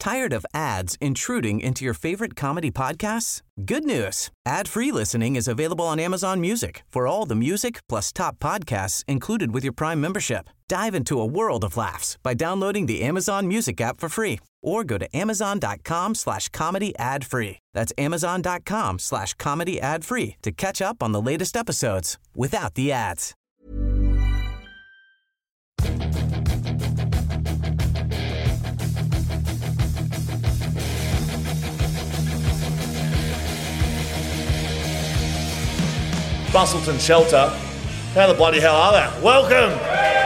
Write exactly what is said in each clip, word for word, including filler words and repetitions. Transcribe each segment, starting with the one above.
Tired of ads intruding into your favorite comedy podcasts? Good news. Ad-free listening is available on Amazon Music for all the music plus top podcasts included with your Prime membership. Dive into a world of laughs by downloading the Amazon Music app for free or go to amazon.com slash comedy ad free. That's amazon.com slash comedy ad free to catch up on the latest episodes without the ads. Busselton Shelter. How the bloody hell are they? Welcome!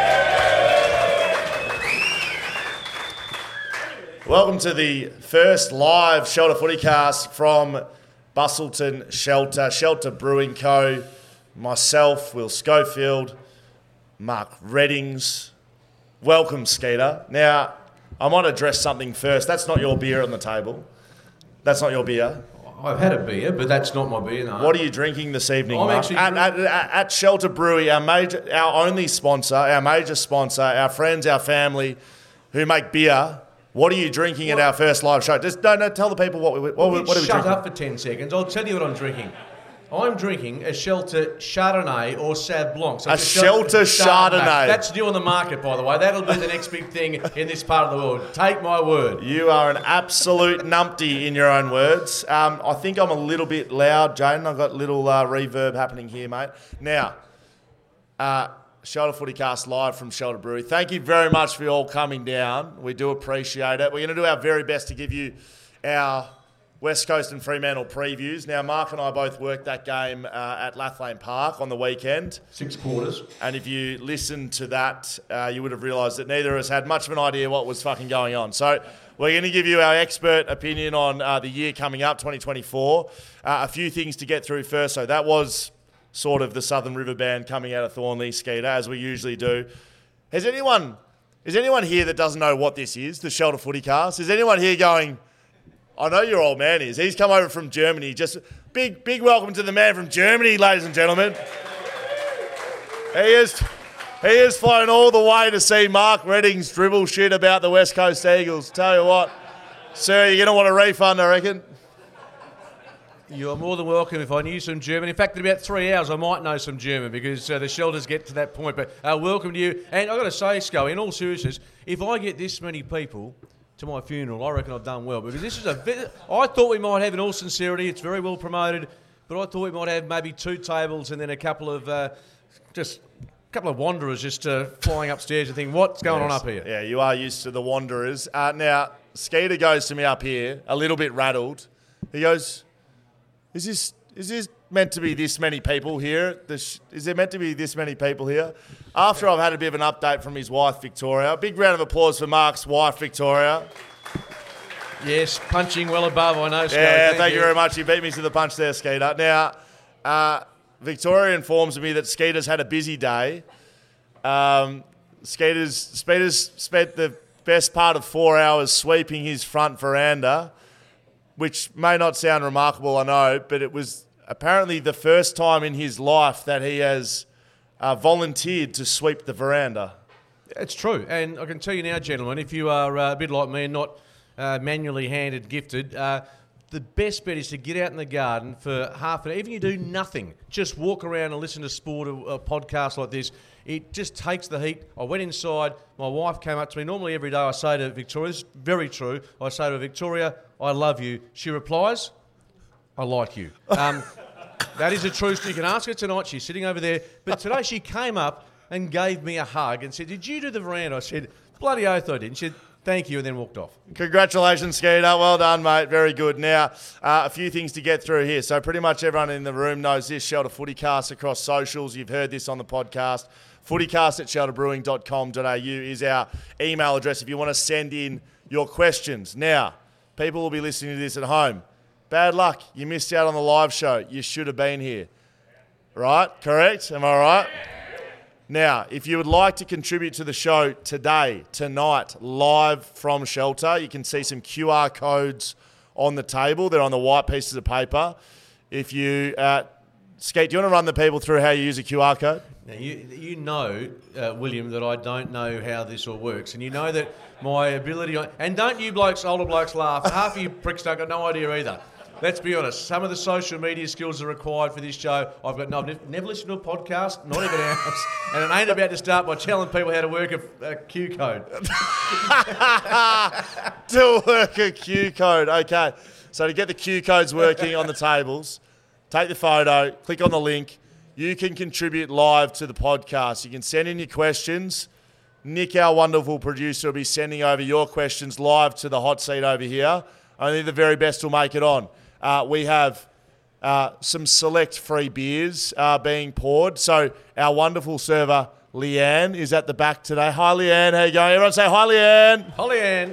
Welcome to the first live Shelter Footy Cast from Busselton Shelter, Shelter Brewing Co. Myself, Will Schofield, Mark Reddings. Welcome, Skeeter. Now, I might address something first. That's not your beer on the table. That's not your beer. I've had a beer, but that's not my beer, no. What are you drinking this evening, I'm Mark? actually At, at, at, at Shelter Brewery, our major, our only sponsor, our major sponsor, our friends, our family who make beer. What are you drinking what? at our first live show? Just don't, don't tell the people what we what, well, what are we shut drinking. Shut up for ten seconds. I'll tell you what I'm drinking. I'm drinking a Shelter Chardonnay or Sauv Blanc. So a Shelter Chardonnay. Chardonnay. That's new on the market, by the way. That'll be the next big thing in this part of the world. Take my word. You are an absolute numpty in your own words. Um, I think I'm a little bit loud, Jaden. I've got a little uh, reverb happening here, mate. Now, uh, Shelter Footy Cast live from Shelter Brewery. Thank you very much for you all coming down. We do appreciate it. We're going to do our very best to give you our West Coast and Fremantle previews. Now, Mark and I both worked that game uh, at Lathlane Park on the weekend. Six quarters. And if you listened to that, uh, you would have realised that neither of us had much of an idea what was fucking going on. So we're going to give you our expert opinion on uh, the year coming up, twenty twenty-four. Uh, a few things to get through first. So that was sort of the Southern River Band coming out of Thornley, Skeeter, as we usually do. Has anyone, is anyone here that doesn't know what this is, the Shelter Footy Cast? Is anyone here going... I know your old man is. He's come over from Germany. Just big, big welcome to the man from Germany, ladies and gentlemen. He is, he has flown all the way to see Mark Reddings dribble shit about the West Coast Eagles. Tell you what, sir, you're going to want a refund, I reckon. You're more than welcome if I knew some German. In fact, in about three hours, I might know some German because uh, the shelters get to that point. But uh, welcome to you. And I've got to say, Sco, in all seriousness, if I get this many people to my funeral, I reckon I've done well, because this is a vi- I thought we might have, in all sincerity, it's very well promoted, but I thought we might have maybe two tables and then a couple of uh, just a couple of wanderers just uh, flying upstairs and thinking, what's going yes. on up here? Yeah, you are used to the wanderers. Uh, now, Skeeter goes to me up here, a little bit rattled. He goes, is this is this meant to be this many people here? This, is there meant to be this many people here? After I've had a bit of an update from his wife, Victoria. Big round of applause for Mark's wife, Victoria. Yes, punching well above, I know, Skeeter. Yeah, thank, thank you. you very much. You beat me to the punch there, Skeeter. Now, uh, Victoria informs me that Skeeter's had a busy day. Um, Skeeter's, Skeeter's spent the best part of four hours sweeping his front veranda, which may not sound remarkable, I know, but it was apparently the first time in his life that he has uh, volunteered to sweep the veranda. It's true. And I can tell you now, gentlemen, if you are uh, a bit like me and not uh, manually handed gifted, uh, the best bet is to get out in the garden for half an hour. Even if you do nothing, just walk around and listen to sport or a podcast like this. It just takes the heat. I went inside. My wife came up to me. Normally every day I say to Victoria, this is very true, I say to her, Victoria, I love you. She replies, I like you. Um, that is a true story. You can ask her tonight. She's sitting over there. But today she came up and gave me a hug and said, did you do the veranda? I said, bloody oath I did. And she said, thank you, and then walked off. Congratulations, Skeeter. Well done, mate. Very good. Now, uh, a few things to get through here. So pretty much everyone in the room knows this, Shelter Footy Cast across socials. You've heard this on the podcast. footycast at shelter brewing dot com dot a u is our email address if you want to send in your questions. Now, people will be listening to this at home. Bad luck. You missed out on the live show. You should have been here. Right? Correct? Am I right? Now, if you would like to contribute to the show today, tonight, live from Shelter, you can see some Q R codes on the table. They're on the white pieces of paper. If you uh, Skeet, do you want to run the people through how you use a Q R code? Now, you, you know, uh, William, that I don't know how this all works. And you know that my ability... On, and don't you blokes, older blokes, laugh. Half of you pricks don't got no idea either. Let's be honest. Some of the social media skills are required for this show. I've got no, I've never, never listened to a podcast, not even ours. And it ain't about to start by telling people how to work a, a Q code. To work a Q code. Okay. So to get the Q codes working on the tables, take the photo, click on the link. You can contribute live to the podcast. You can send in your questions. Nick, our wonderful producer, will be sending over your questions live to the hot seat over here. Only the very best will make it on. Uh, we have uh, some select free beers uh, being poured. So our wonderful server, Leanne, is at the back today. Hi, Leanne. How you going? Everyone say hi, Leanne. Hi, Leanne.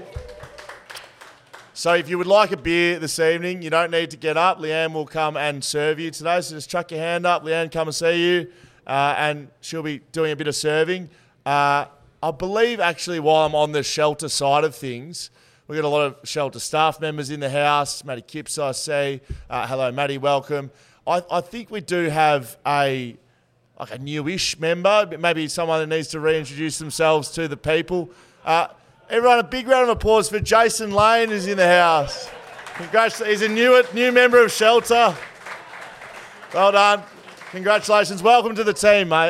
So if you would like a beer this evening, you don't need to get up. Leanne will come and serve you today. So just chuck your hand up. Leanne, come and see you. Uh, and she'll be doing a bit of serving. Uh, I believe, actually, while I'm on the shelter side of things, we've got a lot of shelter staff members in the house. Matty Kipps, I see. Uh, hello, Matty, welcome. I, I think we do have a like a newish member, maybe someone that needs to reintroduce themselves to the people. Uh, everyone, a big round of applause for Jason Lane, who's in the house. Congratulations. He's a new, new member of Shelter. Well done. Congratulations. Welcome to the team, mate.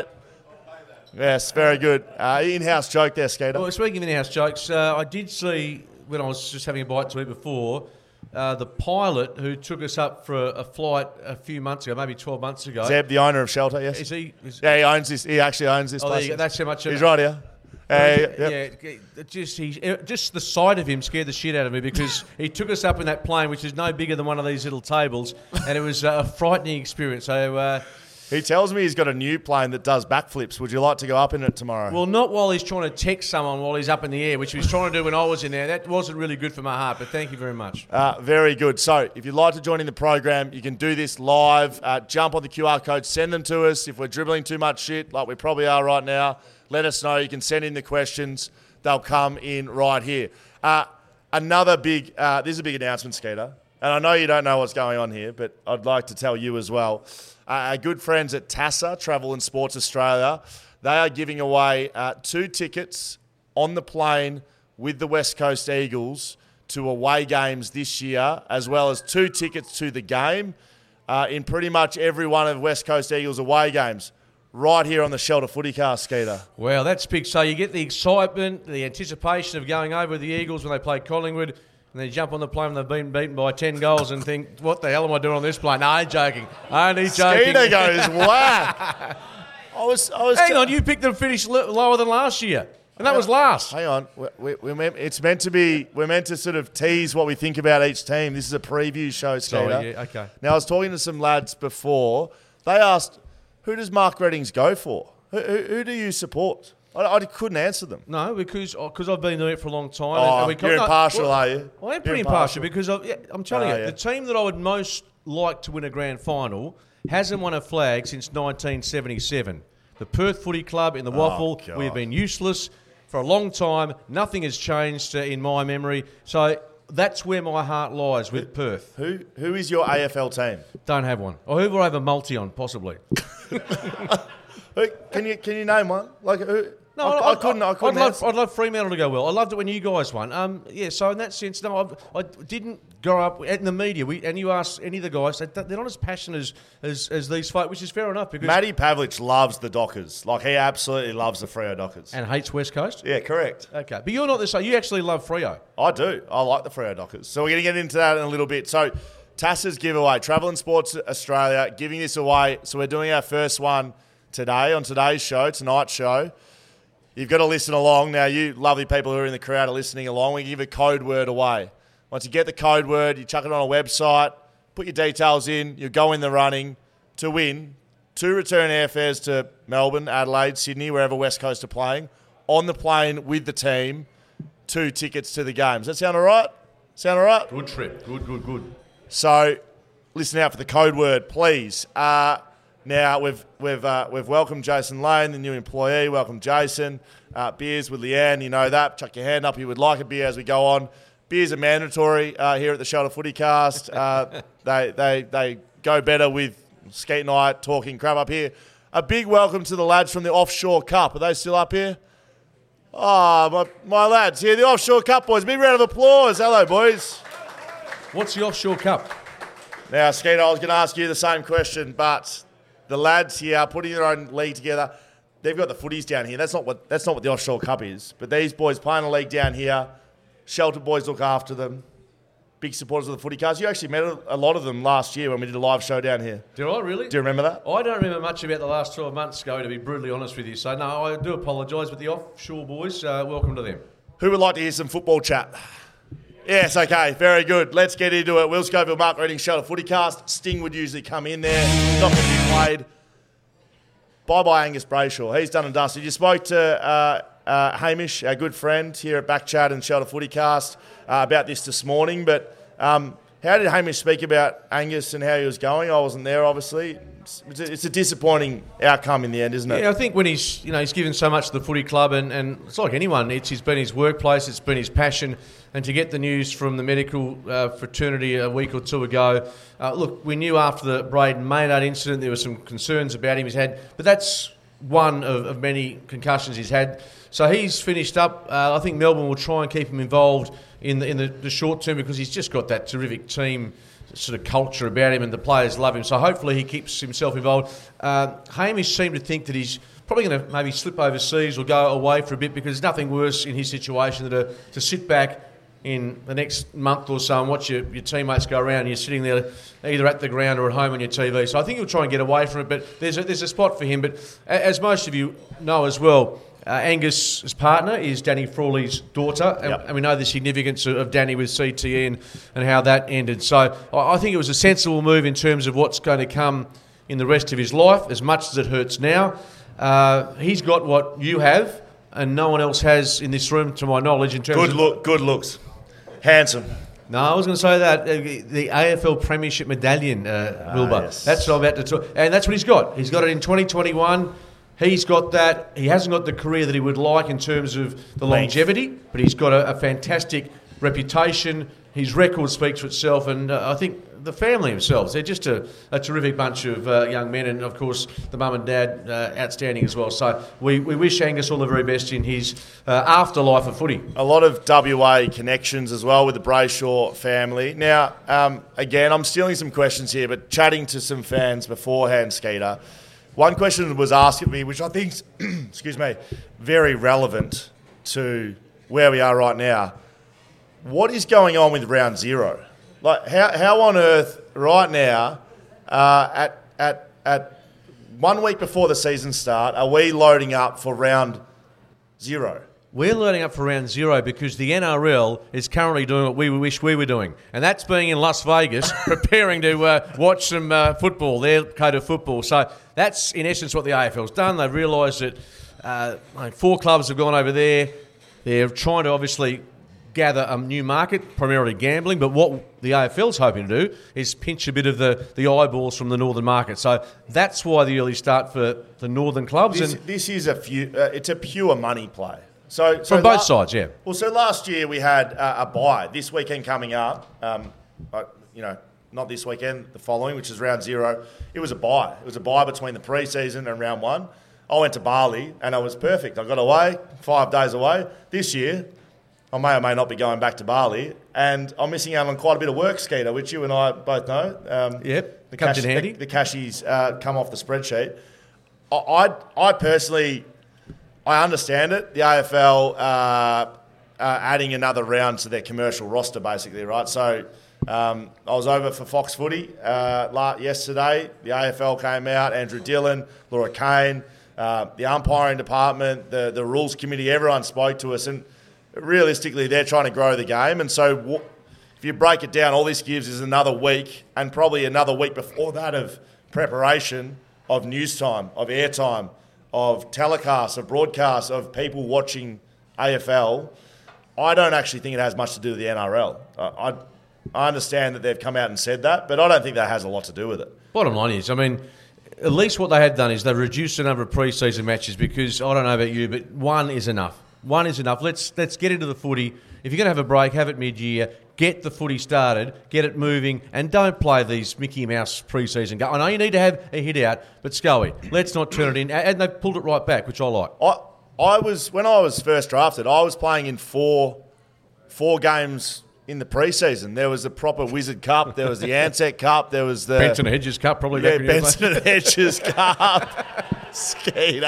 Yes, very good. Uh, in-house joke there, Skeeter. Well, speaking of in-house jokes, uh, I did see... when I was just having a bite to eat before, uh, the pilot who took us up for a, a flight a few months ago, maybe twelve months ago. Zeb, the owner of Shelter, yes. Is he? Is, yeah, he owns this. He actually owns this oh, place. there you go. That's how much. He's right here. Uh, yeah, yep. yeah, just he, just the sight of him scared the shit out of me because he took us up in that plane, which is no bigger than one of these little tables, and it was uh, a frightening experience. So. Uh, He tells me he's got a new plane that does backflips. Would you like to go up in it tomorrow? Well, not while he's trying to text someone while he's up in the air, which he was trying to do when I was in there. That wasn't really good for my heart, but thank you very much. Uh, very good. So if you'd like to join in the program, you can do this live. Uh, jump on the Q R code, send them to us. If we're dribbling too much shit, like we probably are right now, let us know. You can send in the questions. They'll come in right here. Uh, another big, uh, this is a big announcement, Skeeter. And I know you don't know what's going on here, but I'd like to tell you as well. Uh, our good friends at TASSA, Travel and Sports Australia, they are giving away uh, two tickets on the plane with the West Coast Eagles to away games this year, as well as two tickets to the game uh, in pretty much every one of West Coast Eagles away games, right here on the Shelter Footycast, Skeeter. Well, that's big. So you get the excitement, the anticipation of going over with the Eagles when they play Collingwood, and then you jump on the plane when they've been beaten by ten goals and think, what the hell am I doing on this plane? No, I'm joking. Only joking. Skeeter goes, whack. I was, I was Hang t- on, you picked them to finish l- lower than last year. And that was last. Hang on. We, we, we're meant, it's meant to be, we're meant to sort of tease what we think about each team. This is a preview show, Skeeter. Sorry, yeah, okay. Now, I was talking to some lads before. They asked, who does Mark Reddings go for? Who, who, who do you support? I, I couldn't answer them. No, because cause I've been doing it for a long time. Oh, and we you're no, impartial, well, are you? I am You're pretty impartial, because I've, yeah, I'm telling Oh, you, yeah. the team that I would most like to win a grand final hasn't won a flag since nineteen seventy-seven. The Perth Footy Club in the Waffle, God. we have been useless for a long time. Nothing has changed uh, in my memory. So that's where my heart lies, with Perth. Who Who is your A F L team? Don't have one. Or who will I have a multi on, possibly? Who, can you can you name one? Like who? No, I, I couldn't. I couldn't. I'd love, answer. I'd love Fremantle to go well. I loved it when you guys won. Um, yeah. So in that sense, no, I've, I didn't grow up in the media. We, and you ask any of the guys, they, they're not as passionate as, as, as these folk, which is fair enough. Because Matty Pavlich loves the Dockers. Like he absolutely loves the Freo Dockers. and hates West Coast. Yeah, correct. Okay, but you're not the same. You actually love Freo. I do. I like the Freo Dockers. So we're going to get into that in a little bit. So TASSA's giveaway, Travel and Sports Australia, giving this away. So we're doing our first one today on today's show, tonight's show. You've got to listen along. Now, you lovely people who are in the crowd are listening along. We give a code word away. Once you get the code word, you chuck it on a website, put your details in, you go in the running to win two return airfares to Melbourne, Adelaide, Sydney, wherever West Coast are playing, on the plane with the team, two tickets to the games. Does that sound all right? Sound all right? Good trip. Good, good, good. So listen out for the code word, please. Uh, now, we've we've uh, we've welcomed Jason Lane, the new employee. Welcome, Jason. Uh, beers with Leanne, you know that. Chuck your hand up if you would like a beer as we go on. Beers are mandatory uh, here at the Shelter Footycast. Uh, they they they go better with Skeet and I talking crap up here. A big welcome to the lads from the Offshore Cup. Are they still up here? Oh, my, my lads here, the Offshore Cup boys. Big round of applause. Hello, boys. What's the Offshore Cup? Now, Skeet, I was going to ask you the same question, but the lads here are putting their own league together. They've got the footies down here. That's not what that's not what the Offshore Cup is. But these boys playing a league down here. Shelter boys look after them. Big supporters of the footy cars. You actually met a lot of them last year when we did a live show down here. Did I really? Do you remember that? I don't remember much about the last twelve months ago, to be brutally honest with you. So, no, I do apologise, but the Offshore boys, uh, welcome to them. Who would like to hear some football chat? Yes, okay, very good. Let's get into it. Will Scoville, Mark Reading, Shelter Footy Cast. Sting would usually come in there. Not going to be played. Bye-bye, Angus Brayshaw. He's done and dusted. You spoke to uh, uh, Hamish, our good friend here at Backchat and Shelter Footy Cast, uh, about this this morning. But um, how did Hamish speak about Angus and how he was going? I wasn't there, obviously. It's a, it's a disappointing outcome in the end, isn't it? Yeah, I think when he's, you know, he's given so much to the footy club, and, and it's like anyone. It's, it's been his workplace, it's been his passion. And to get the news from the medical uh, fraternity a week or two ago, uh, look, we knew after the Braden Maynard incident there were some concerns about him he's had, but that's one of, of many concussions he's had. So he's finished up. Uh, I think Melbourne will try and keep him involved in the in the, the short term because he's just got that terrific team sort of culture about him and the players love him. So hopefully he keeps himself involved. Uh, Hamish seemed to think that he's probably going to maybe slip overseas or go away for a bit because there's nothing worse in his situation than to, to sit back in the next month or so and watch your, your teammates go around and you're sitting there either at the ground or at home on your T V. So I think he'll try and get away from it, but there's a, there's a spot for him. But as most of you know as well, uh, Angus's partner is Danny Frawley's daughter, and, yep. and we know the significance of, of Danny with C T E and, and how that ended. So I, I think it was a sensible move in terms of what's going to come in the rest of his life, as much as it hurts now. Uh, he's got what you have, and no one else has in this room, to my knowledge, in terms good of... look, good looks. Handsome. No, I was going to say that. Uh, the A F L Premiership Medallion, uh, ah, Wilbur. Yes. That's what I'm about to talk. And that's what he's got. He's got it in twenty twenty-one. He's got that. He hasn't got the career that he would like in terms of the Length. longevity, but he's got a, a fantastic reputation. His record speaks for itself, and uh, I think the family themselves, they're just a, a terrific bunch of uh, young men, and of course the mum and dad, uh, outstanding as well. So we, we wish Angus all the very best in his uh, afterlife of footy. A lot of W A connections as well with the Brayshaw family. Now, um, again, I'm stealing some questions here, but chatting to some fans beforehand, Skeeter, one question was asked of me, which I think, excuse me, very relevant to where we are right now. What is going on with round zero? Like, how how on earth right now, uh, at at at one week before the season start, are we loading up for round zero? We're loading up for round zero because the N R L is currently doing what we wish we were doing, and that's being in Las Vegas, preparing to uh, watch some uh, football, their code of football. So that's, in essence, what the A F L's done. They've realised that uh, like four clubs have gone over there. They're trying to obviously gather a new market, primarily gambling, but what the A F L's hoping to do is pinch a bit of the, the eyeballs from the northern market. So that's why the early start for the northern clubs. This, and this is a few, uh, it's a pure money play. So, so From both la- sides, yeah. Well, so last year we had uh, a bye. This weekend coming up, um, uh, you know, not this weekend, the following, which is round zero. It was a bye. It was a bye between the pre-season and round one. I went to Bali and it was perfect. I got away, five days away. This year, I may or may not be going back to Bali, and I'm missing out on quite a bit of work, Skeeter, which you and I both know. Um, Yep, the comes cash, in handy. The, the cashies uh, come off the spreadsheet. I, I, I personally... I understand it. The A F L uh, uh, adding another round to their commercial roster, basically, right? So um, I was over for Fox Footy uh, la- yesterday. The A F L came out, Andrew Dillon, Laura Kane, uh, the umpiring department, the, the rules committee, everyone spoke to us. And realistically, they're trying to grow the game. And so w- if you break it down, all this gives is another week and probably another week before that of preparation, of news time, of airtime, of telecasts, of broadcasts, of people watching A F L. I don't actually think it has much to do with the N R L. Uh, I, I understand that they've come out and said that, but I don't think that has a lot to do with it. Bottom line is, I mean, at least what they had done is they've reduced the number of pre-season matches because, I don't know about you, but one is enough. One is enough. Let's let's get into the footy. If you're going to have a break, have it mid-year. get the footy started, get it moving, and don't play these Mickey Mouse pre-season games. I know you need to have a hit out, but Scully, let's not turn it in. And they pulled it right back, which I like. I I was when I was first drafted, I was playing in four four games in the pre-season. There was the proper Wizard Cup, there was the Ansett Cup, there was the Benson Hedges Cup, probably. Yeah, back when you Benson and Hedges Cup. Skeeter.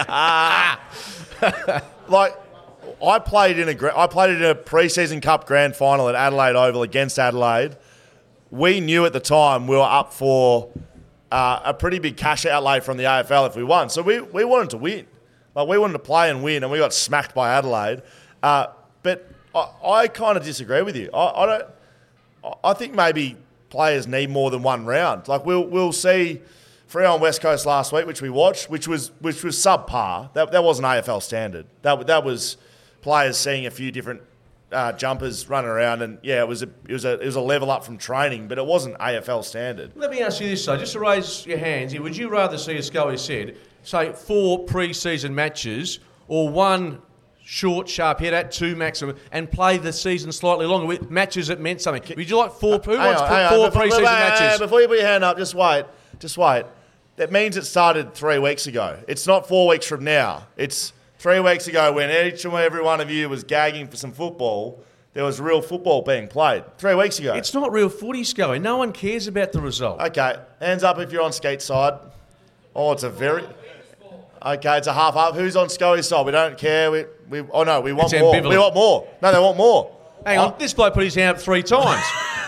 Like, I played in a gra- I played in a pre-season cup grand final at Adelaide Oval against Adelaide. We knew at the time we were up for uh, a pretty big cash outlay from the A F L if we won. So we, we wanted to win. Like, we wanted to play and win, and we got smacked by Adelaide. Uh, but I, I kind of disagree with you. I, I don't. I think maybe players need more than one round. Like, we'll we'll see Freo on West Coast last week, which we watched, which was which was subpar. That that wasn't A F L standard. That that was players seeing a few different uh, jumpers running around, and yeah, it was a it was a it was a level up from training, but it wasn't A F L standard. Let me ask you this, though, just to raise your hands here. Would you rather see, as Scully said, say four pre-season matches or one short, sharp hit at two maximum, and play the season slightly longer with matches that meant something? Would you like four? Who wants on, hang four on. Before, pre-season hang on, matches? Before you put your hand up, just wait. Just wait. That means it started three weeks ago. It's not four weeks from now. It's three weeks ago when each and every one of you was gagging for some football. There was real football being played. Three weeks ago. It's not real footy, Scully. No one cares about the result. Okay. Hands up if you're on Skeet's side. Oh, it's a very... Okay, it's a half up. Who's on Scully's side? We don't care. We, we oh, no, we want It's more. ambivalent. We want more. No, they want more. Hang on, this bloke put his hand up three times.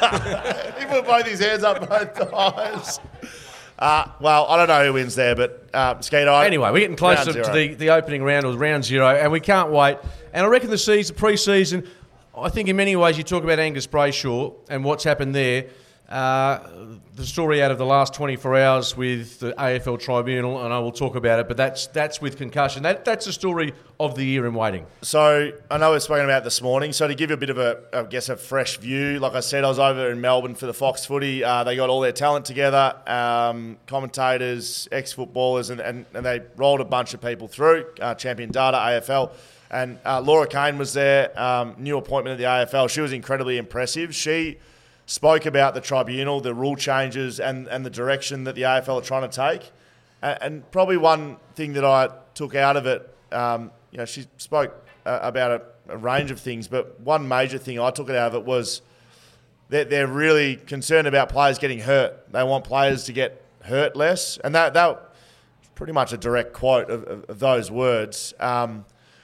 He put both his hands up both times. Uh, well, I don't know who wins there, but uh, Skeeter. Anyway, we're getting closer to the, the opening round, or round zero, and we can't wait. And I reckon the season, pre-season, I think in many ways you talk about Angus Brayshaw and what's happened there. Uh, the story out of the last twenty-four hours with the A F L Tribunal, and I will talk about it, but that's that's with concussion. That That's the story of the year in waiting. So I know we've spoken about it this morning. So to give you a bit of a, I guess, a fresh view, like I said, I was over in Melbourne for the Fox Footy. Uh, they got all their talent together, um, commentators, ex-footballers, and, and, and they rolled a bunch of people through, uh, Champion Data, A F L. And uh, Laura Kane was there, um, new appointment at the A F L. She was incredibly impressive. She spoke about the tribunal, the rule changes, and, and the direction that the A F L are trying to take. And, and probably one thing that I took out of it, um, you know, she spoke uh, about a, a range of things, but one major thing I took it out of it was that they're really concerned about players getting hurt. They want players to get hurt less. And that that pretty much a direct quote of, of, of those words. Um,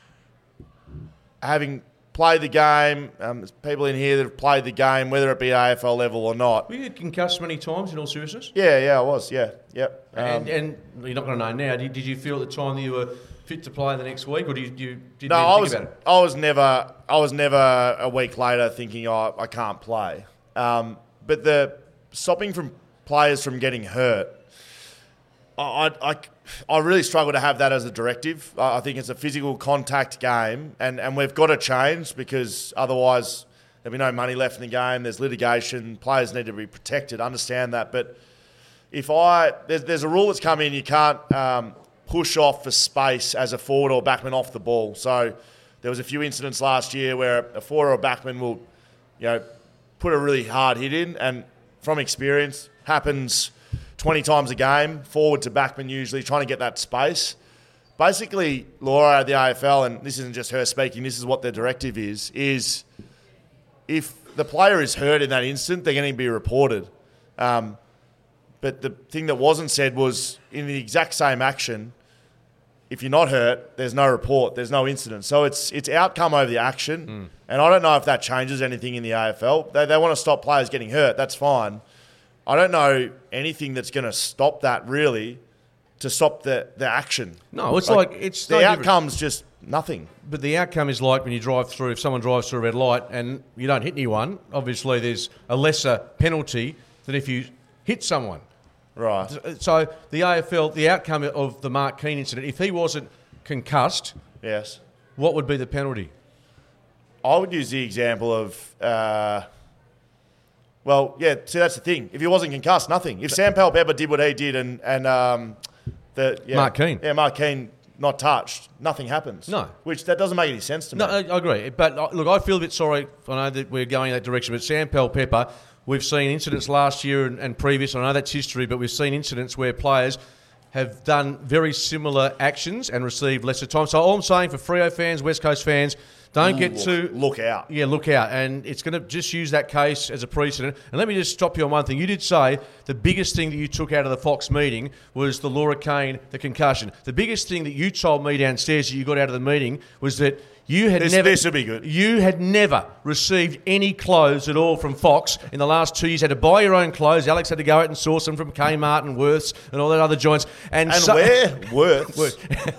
having played the game, um, there's people in here that have played the game, whether it be A F L level or not. Were you concussed many times, in all seriousness? Yeah, yeah, I was, yeah, yep. Um, And, and you're not going to know now. Did, did you feel at the time that you were fit to play the next week, or did you, you didn't no, even I think was, about it? I was never, I was never a week later thinking, oh, I can't play. Um, but the stopping from players from getting hurt, I, I, I really struggle to have that as a directive. I, I think it's a physical contact game, and, and we've got to change because otherwise there'll be no money left in the game. There's litigation. Players need to be protected. Understand that, but if I there's, there's a rule that's come in, you can't um, push off for space as a forward or backman off the ball. So there was a few incidents last year where a forward or a backman will, you know, put a really hard hit in, and from experience happens twenty times a game, forward to backman usually, trying to get that space. Basically, Laura at the A F L, and this isn't just her speaking, this is what their directive is, is if the player is hurt in that instant, they're going to be reported. Um, but the thing that wasn't said was, in the exact same action, if you're not hurt, there's no report, there's no incident. So it's it's outcome over the action, mm. and I don't know if that changes anything in the A F L. They, they want to stop players getting hurt, that's fine. I don't know anything that's going to stop that, really, to stop the, the action. No, it's like, like it's the no outcome's different. Just nothing. But the outcome is like when you drive through, if someone drives through a red light and you don't hit anyone, obviously there's a lesser penalty than if you hit someone. Right. So the A F L, the outcome of the Mark Keane incident, if he wasn't concussed, yes, what would be the penalty? I would use the example of, uh, well, yeah, see, that's the thing. If he wasn't concussed, nothing. If Sam Palpepper did what he did and, and um, the... Yeah, Mark Keane. Yeah, Mark Keane not touched, nothing happens. No. Which, that doesn't make any sense to me. No, I I agree. But uh, look, I feel a bit sorry. I know that we're going in that direction, but Sam Powell-Pepper, we've seen incidents last year and, and previous. I know that's history, but we've seen incidents where players have done very similar actions and received lesser time. So all I'm saying for Freo fans, West Coast fans, don't Ooh, get too... Look out. Yeah, look out. And it's going to just use that case as a precedent. And let me just stop you on one thing. You did say the biggest thing that you took out of the Fox meeting was the Laura Kane, the concussion. The biggest thing that you told me downstairs that you got out of the meeting was that you had This, never... this would be good. You had never received any clothes at all from Fox in the last two years. You had to buy your own clothes. Alex had to go out and source them from Kmart and Worths and all that other joints. And, And so- where? Worths.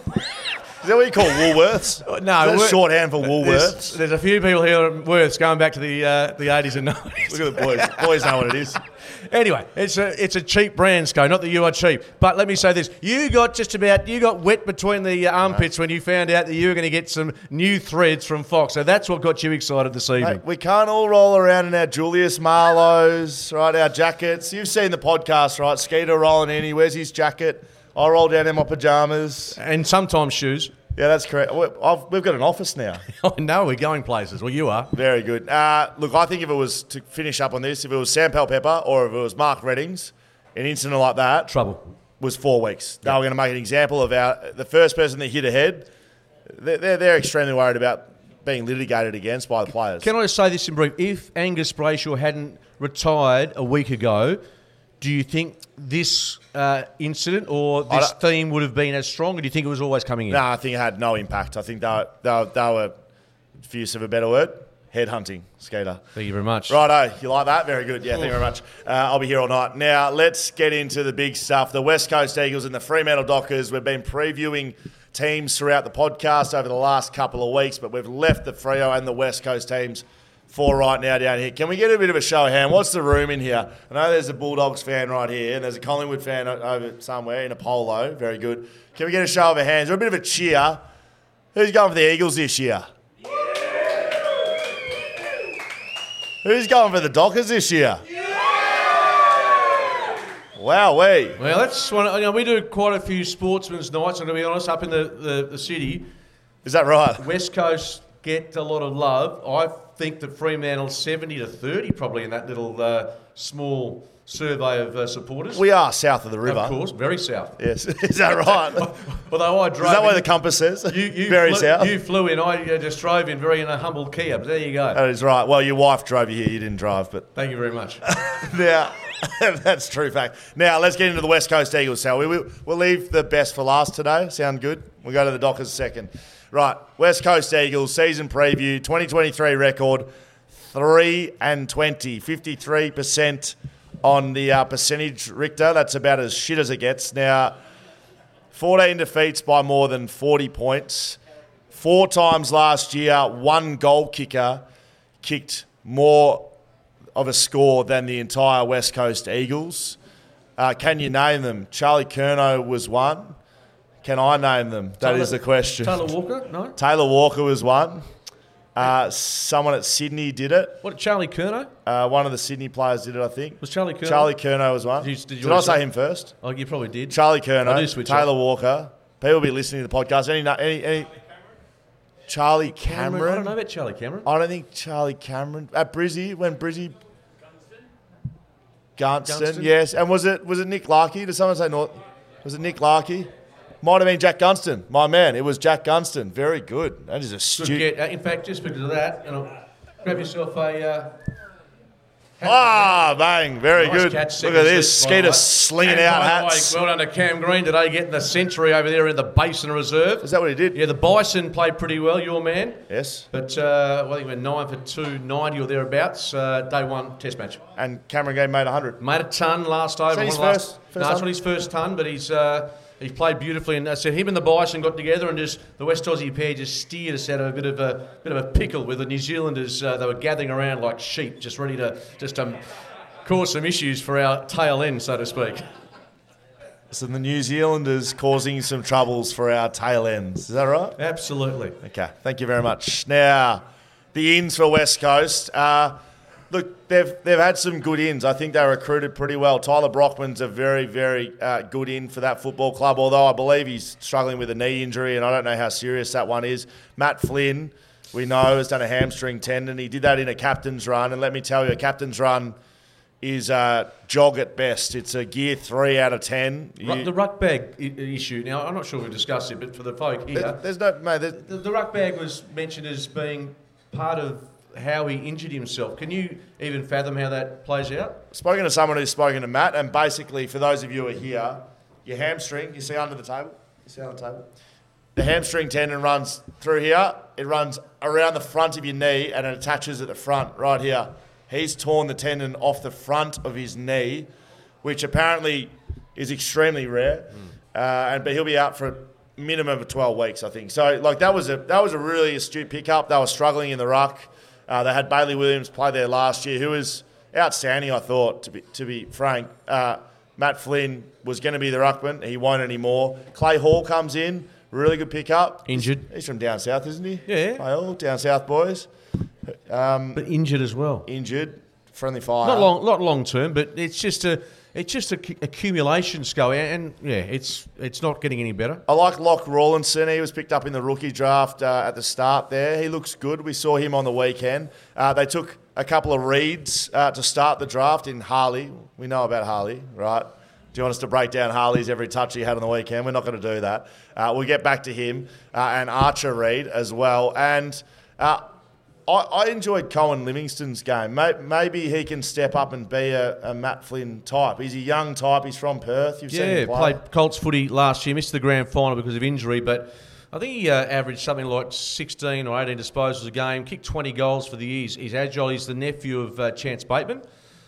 Is that what you call Woolworths? No, Is that Wor- shorthand for Woolworths? There's, there's a few people here at Worths going back to the uh, the eighties and nineties. Look at the boys. Boys know what it is. Anyway, it's a it's a cheap brand, Sco. Not that you are cheap, but let me say this: you got just about you got wet between the armpits when you found out that you were going to get some new threads from Fox. So that's what got you excited this evening. Mate, we can't all roll around in our Julius Marlows, right? Our jackets. You've seen the podcast, right? Skeeter rolling in. He wears his jacket. I roll down in my pajamas. And sometimes shoes. Yeah, that's correct. We- I've, we've got an office now. Oh no, we're going places. Well, you are. Very good. Uh, look, I think if it was, to finish up on this, if it was Sam Powell-Pepper or if it was Mark Reddings, an incident like that Trouble. was four weeks. They were going to make an example of our, the first person that hit ahead. They're, they're, they're extremely worried about being litigated against by the players. Can I just say this in brief? If Angus Brayshaw hadn't retired a week ago, do you think this uh, incident or I this don't- theme would have been as strong, or do you think it was always coming in? No, I think it had no impact. I think they were, they were, they were for use of a better word, headhunting, Skeeter. Thank you very much. Righto, you like that? Very good. Yeah, thank you very much. Uh, I'll be here all night. Now, let's get into the big stuff. The West Coast Eagles and the Fremantle Dockers. We've been previewing teams throughout the podcast over the last couple of weeks, but we've left the Freo and the West Coast teams for right now down here. Can we get a bit of a show of hand? What's the room in here? I know there's a Bulldogs fan right here, and there's a Collingwood fan o- over somewhere in a polo. Very good. Can we get a show of hands or a bit of a cheer? Who's going for the Eagles this year? Who's going for the Dockers this year? Wowee. Well, that's one. You know, we do quite a few sportsmen's nights, and to be honest, up in the, the, the city, Is that right? West Coast get a lot of love. I think that Fremantle's seventy to thirty probably in that little uh, small survey of uh, supporters. We are south of the river. Of course, very south. Yes. Is that right? Although I drove. Is that what in- the compass says? you, you Very flew, south? You flew in. I uh, just drove in very in a humble Kia. But there you go. That is right. Well, your wife drove you here. You didn't drive, but Thank you very much. now that's true fact. Now let's get into the West Coast Eagles. So we will, we'll leave the best for last today. Sound good? We'll go to the Dockers second. Right, West Coast Eagles season preview twenty twenty-three record three and twenty, fifty-three percent on the uh, percentage Richter. That's about as shit as it gets. Now, fourteen defeats by more than forty points. Four times last year, one goal kicker kicked more of a score than the entire West Coast Eagles. Uh, can you name them? Charlie Curnow was one. Can I name them? That Taylor- is the question. Taylor Walker? No. Taylor Walker was one. Uh, someone at Sydney did it. What? Charlie Curnow? Uh, one of the Sydney players did it, I think. Was Charlie Curnow? Charlie Curnow was one. Did you- Did, did you I already say say- him first? Oh, you probably did. Charlie Curnow, I do switch Taylor up. Walker. People will be listening to the podcast. Any, any, any Charlie Cameron? I don't know about Charlie Cameron. I don't think Charlie Cameron at Brizzy when Brizzy Gunston, Gunston? yes. And was it was it Nick Larkey? Did someone say North? Was it Nick Larkey? Might have been Jack Gunston, my man. It was Jack Gunston. Very good. That is a Good stupid. get. Uh, in fact, just because of that, you know, grab yourself a. Uh, Ah, bang! Very Nice good. catch, Look second at this. slip, by the Skeeter way. slinging And out by the way, hats. well done to Cam Green today, getting the century over there in the Basin Reserve. Is that what he did? Yeah, the Bison played pretty well, your man. Yes. But uh, well, I think we went nine for two ninety or thereabouts. Uh, day one Test match. And Cameron Game made one hundred. Made a ton last over. that his one of the first- last, first no, it's ton? not his first ton, but he's uh, he's played beautifully. And I said him and the Bison got together, and just the West Aussie pair just steered us out of a bit of a bit of a pickle with the New Zealanders. Uh, they were gathering around like sheep, just ready to just um, cause some issues for our tail end, so to speak. So the New Zealanders causing some troubles for our tail ends. Is that right? Absolutely. Okay. Thank you very much. Now, the ins for West Coast. Uh, look, Look, they've they've had some good ins. I think they recruited pretty well. Tyler Brockman's a very, very uh, good in for that football club, although I believe he's struggling with a knee injury, and I don't know how serious that one is. Matt Flynn, we know, has done a hamstring tendon. He did that in a captain's run, and let me tell you, a captain's run is a jog at best. It's a gear three out of ten. You, the ruck bag I- issue. Now, I'm not sure we've discussed it, but for the folk here, there, there's no... Mate, there's, the, the ruck bag was mentioned as being part of how he injured himself. Can you even fathom how that plays out? Spoken to someone who's spoken to Matt, and basically, for those of you who are here, your hamstring, you see under the table? You see under the table? The hamstring tendon runs through here. It runs around the front of your knee, and it attaches at the front, right here. He's torn the tendon off the front of his knee, which apparently is extremely rare, mm. uh, and but he'll be out for a minimum of twelve weeks, I think. So, like, that was a that was a really astute pickup. They were struggling in the ruck. Uh, they had Bailey Williams play there last year, who was outstanding, I thought, to be to be frank. Uh, Matt Flynn was going to be the ruckman. He won't anymore. Clay Hall comes in, really good pickup. Injured. He's, he's from down south, isn't he? Yeah. Clay Hall, down south boys. Um, but injured as well. Injured, friendly fire. Not long, not long term, but it's just a, it's just a c- accumulation, Scully, and yeah, it's it's not getting any better. I like Locke Rawlinson. He was picked up in the rookie draft uh, at the start there. He looks good. We saw him on the weekend. Uh, they took a couple of reads uh, to start the draft in Harley. We know about Harley, right? Do you want us to break down Harley's every touch he had on the weekend? We're not going to do that. Uh, we'll get back to him uh, and Archer Reed as well. And uh, I, I enjoyed Cohen Livingston's game. Maybe he can step up and be a, a Matt Flynn type. He's a young type. He's from Perth. You've seen Yeah, him play. played Colts footy last year. Missed the grand final because of injury, but I think he uh, averaged something like sixteen or eighteen disposals a game, kicked twenty goals for the year. He's, he's agile. He's the nephew of uh, Chance Bateman.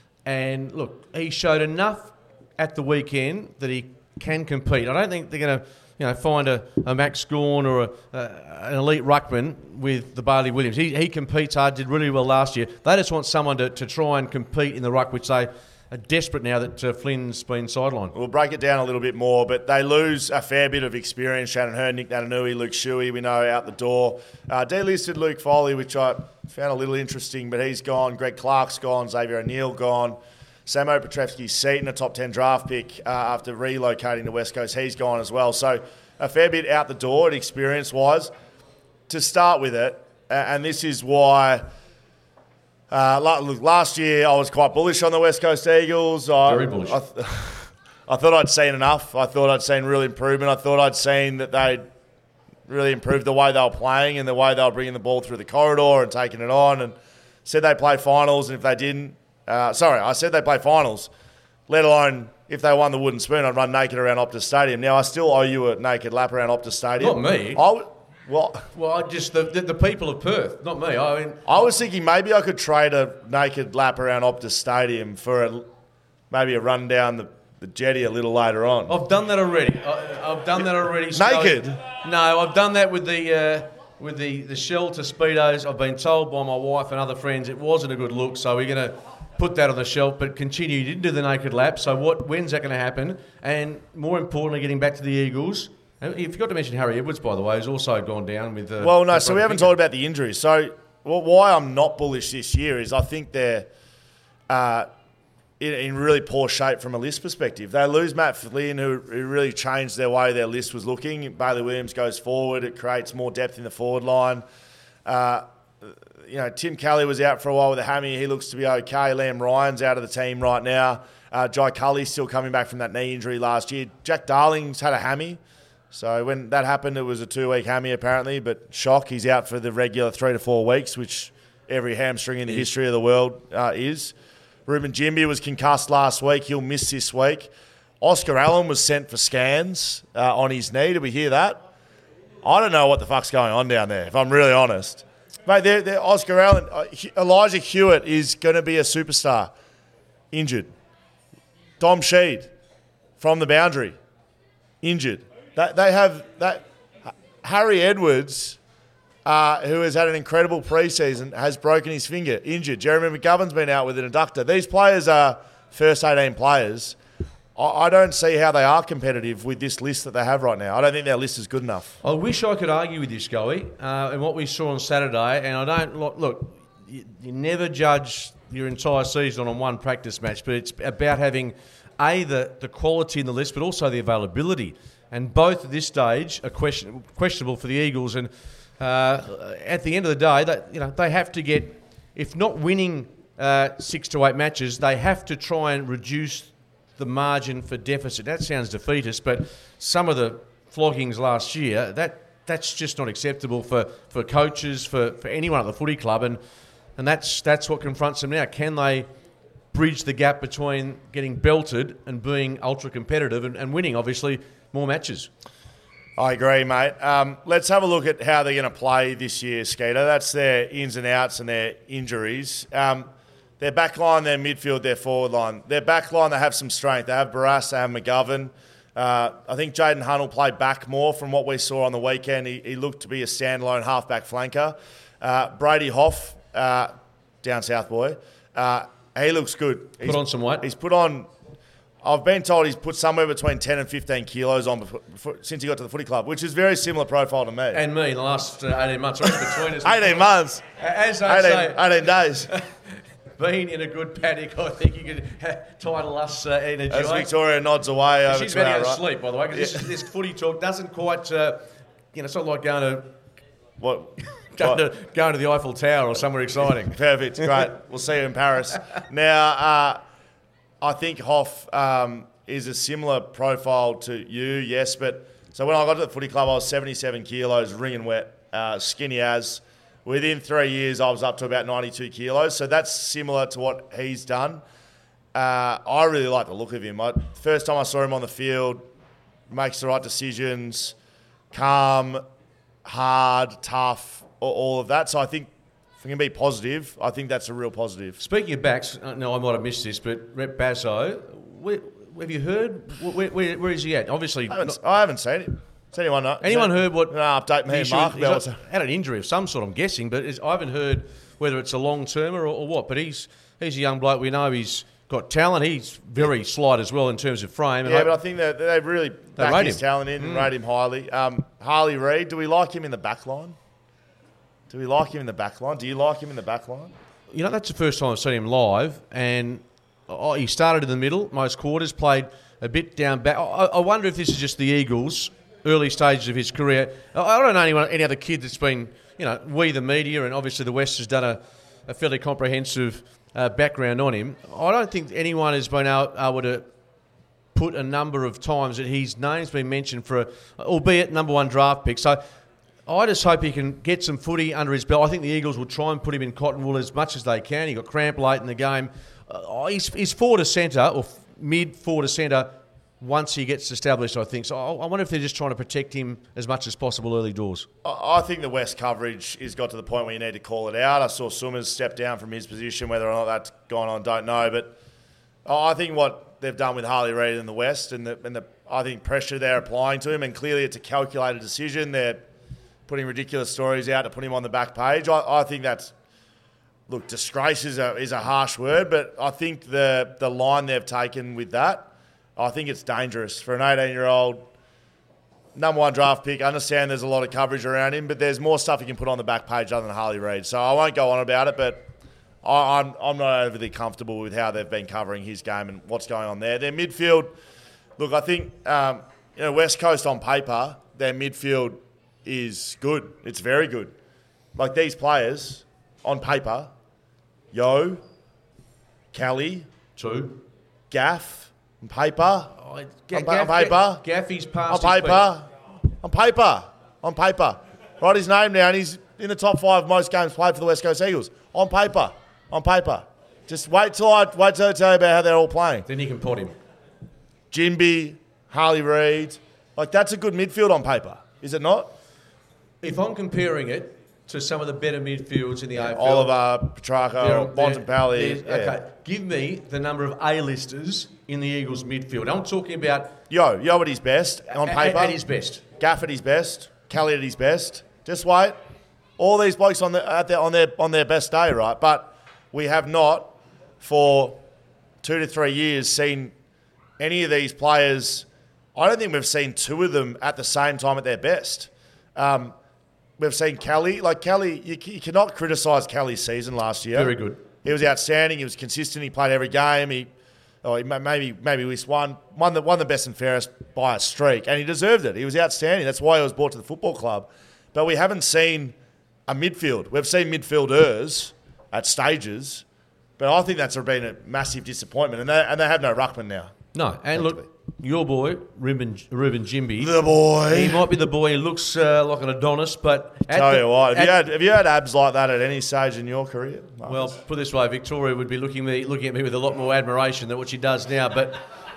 And, look, he showed enough at the weekend that he can compete. I don't think they're going to you know, find a, a Max Gawn or a, a, an elite ruckman with the Bailey Williams. He, he competes hard, did really well last year. They just want someone to, to try and compete in the ruck, which they are desperate now that uh, Flynn's been sidelined. We'll break it down a little bit more, but they lose a fair bit of experience. Shannon Hearn, Nick Natanui, Luke Shuey, we know, out the door. Uh, delisted Luke Foley, which I found a little interesting, but he's gone. Greg Clark's gone. Xavier O'Neill gone. Samo Petrevsky-Seton, a top ten draft pick uh, after relocating to West Coast, he's gone as well. So a fair bit out the door experience-wise. To start with it, and this is why uh, look, last year I was quite bullish on the West Coast Eagles. I, Very bullish. I, th- I thought I'd seen enough. I thought I'd seen real improvement. I thought I'd seen that they'd really improved the way they were playing and the way they were bringing the ball through the corridor and taking it on, and said they'd play finals, and if they didn't, Uh, sorry, I said they play finals, let alone if they won the wooden spoon, I'd run naked around Optus Stadium. Now, I still owe you a naked lap around Optus Stadium. Not me. I w- well, Well, I just the, the the people of Perth, not me. I mean, I was thinking maybe I could trade a naked lap around Optus Stadium for a, maybe a run down the, the jetty a little later on. I've done that already. I, I've done that already. Naked? So, no, I've done that with the uh, with the the shelter speedos. I've been told by my wife and other friends it wasn't a good look, so we're going to put that on the shelf, but continue. You didn't do the naked lap, so what? When's that going to happen? And more importantly, getting back to the Eagles. And you forgot to mention Harry Edwards, by the way, has also gone down with. Uh, well, no, so we haven't talked about the injuries. So well, why I'm not bullish this year is I think they're uh, in, in really poor shape from a list perspective. They lose Matt Flynn, who, who really changed their way their list was looking. Bailey Williams goes forward. It creates more depth in the forward line. Uh, You know, Tim Kelly was out for a while with a hammy. He looks to be okay. Liam Ryan's out of the team right now. Uh, Jai Cully's still coming back from that knee injury last year. Jack Darling's had a hammy. So when that happened, it was a two-week hammy apparently. But shock, he's out for the regular three to four weeks, which every hamstring in the history of the world uh, is. Ruben Jimby was concussed last week. He'll miss this week. Oscar Allen was sent for scans uh, on his knee. Did we hear that? I don't know what the fuck's going on down there, if I'm really honest. Mate, they're, they're Oscar Allen, uh, Elijah Hewitt is going to be a superstar. Injured. Dom Sheed from the boundary. Injured. They, they have that. Harry Edwards, uh, who has had an incredible preseason, has broken his finger. Injured. Jeremy McGovern's been out with an adductor. These players are first eighteen players. I don't see how they are competitive with this list that they have right now. I don't think their list is good enough. I wish I could argue with you, Scully, uh, and what we saw on Saturday. And I don't look. look you, you never judge your entire season on one practice match, but it's about having, A, the, the quality in the list, but also the availability. And both at this stage are question, questionable for the Eagles. And uh, at the end of the day, they, you know, they have to get, if not winning uh, six to eight matches, they have to try and reduce the margin for deficit. That sounds defeatist, but some of the floggings last year, that that's just not acceptable for, for coaches, for, for anyone at the footy club, and and that's that's what confronts them now. Can they bridge the gap between getting belted and being ultra competitive and, and winning, obviously, more matches? I agree, mate. Um, let's have a look at how they're going to play this year, Skeeter. That's their ins and outs and their injuries. Um, their back line, their midfield, their forward line. Their back line, they have some strength. They have Barras, they have McGovern. Uh, I think Jaden Hunt will play back more from what we saw on the weekend. He, he looked to be a standalone half-back flanker. Uh, Brady Hoff, uh, down south boy, uh, he looks good. He's, put on some weight. He's put on, I've been told he's put somewhere between ten and fifteen kilos on before, before, since he got to the footy club, which is very similar profile to me. And me in the last uh, eighteen months, right between us. eighteen months. As they eighteen, say, eighteen days. Being in a good paddock, I think you could title us uh, in a As joke. Victoria nods away over She's to our about to right. sleep, by the way, because Yeah. this, this footy talk doesn't quite, uh, you know, it's not like going to What? going what? to, going to the Eiffel Tower or somewhere exciting. Perfect, great. We'll see you in Paris. Now, uh, I think Hoff um, is a similar profile to you, yes, but so when I got to the footy club, I was seventy-seven kilos, ringing wet, uh, skinny as. Within three years, I was up to about ninety-two kilos, so that's similar to what he's done. Uh, I really like the look of him. I, first time I saw him on the field, makes the right decisions, calm, hard, tough, all of that. So I think if we can be positive, I think that's a real positive. Speaking of backs, uh, no, I might have missed this, but Rep Basso, where, have you heard? Where, where, where is he at? Obviously, I haven't, not, I haven't seen him. Does anyone know? anyone Is that- heard what? No, update me the and issue Mark is? about He's what's... had an injury of some sort, I'm guessing, but is, I haven't heard whether it's a long termer or, or what. But he's he's a young bloke. We know he's got talent. He's very slight as well in terms of frame. And Yeah, I- but I think that they've really backed rate his him. talent in and rate him highly. Um, Harley Reid, do we like him in the back line? Do we like him in the back line? Do you like him in the back line? You know, that's the first time I've seen him live, and oh, he started in the middle, most quarters, played a bit down back. I, I wonder if this is just the Eagles' early stages of his career. I I don't know anyone, any other kid that's been, you know, we the media, and obviously the West has done a, a fairly comprehensive uh, background on him. I don't think anyone has been able, able to put a number of times that his name's been mentioned for, a, albeit number one draft pick. So I just hope he can get some footy under his belt. I think the Eagles will try and put him in cotton wool as much as they can. He got cramp late in the game. Uh, he's, he's forward to centre, or f- mid forward to centre, once he gets established, I think. So I, I wonder if they're just trying to protect him as much as possible early doors. I I think the West coverage has got to the point where you need to call it out. I saw Summers step down from his position. Whether or not that's gone on, don't know. But I think what they've done with Harley Reid in the West, and the, and the I think pressure they're applying to him, and clearly it's a calculated decision. They're putting ridiculous stories out to put him on the back page. I, I think that's, look, disgrace is a, is a harsh word, but I think the, the line they've taken with that, I think it's dangerous for an eighteen-year-old number one draft pick. I understand there's a lot of coverage around him, but there's more stuff you can put on the back page other than Harley Reid. So I won't go on about it, but I, I'm, I'm not overly comfortable with how they've been covering his game and what's going on there. Their midfield, look, I think, um, you know, West Coast on paper, their midfield is good. It's very good. Like these players, on paper, Yo, Kelly, Two. Gaff, on paper, Oh, on, pa- on paper, Gaffy's on past his paper, on paper, on paper. Write his name down. He's in the top five most games played for the West Coast Eagles. On paper, on paper. Just wait till I wait till I tell you about how they're all playing. Then you can pot him. Jimby, Harley Reid, like that's a good midfield on paper, is it not? If I'm comparing it to some of the better midfields in the A F L, Oliver, Petrarca, Bontempelli. there- Yeah. Okay, give me the number of A-listers in the Eagles midfield. I'm talking about Yo, Yo at his best on a- paper. at his best. Gaff at his best. Kelly at his best. Just wait. All these blokes on, the, at their, on, their, on their best day, right? But we have not, for two to three years, seen any of these players. I don't think we've seen two of them at the same time at their best. Um, we've seen Kelly. Like Kelly, you, you cannot criticise Kelly's season last year. Very good. He was outstanding. He was consistent. He played every game. He, oh, he maybe maybe we won won the won the best and fairest by a streak, and he deserved it. He was outstanding. That's why he was brought to the football club. But we haven't seen a midfield. We've seen midfielders at stages, but I think that's been a massive disappointment, and they and they have no ruckman now. No, and look, your boy, Ruben, Ruben Jimby. The boy. He might be the boy. He looks uh, like an Adonis, but... at Tell the, you what, have at, you, had, have you had abs like that at any stage in your career? Marcus? Well, put it this way, Victoria would be looking me looking at me with a lot more admiration than what she does now, but...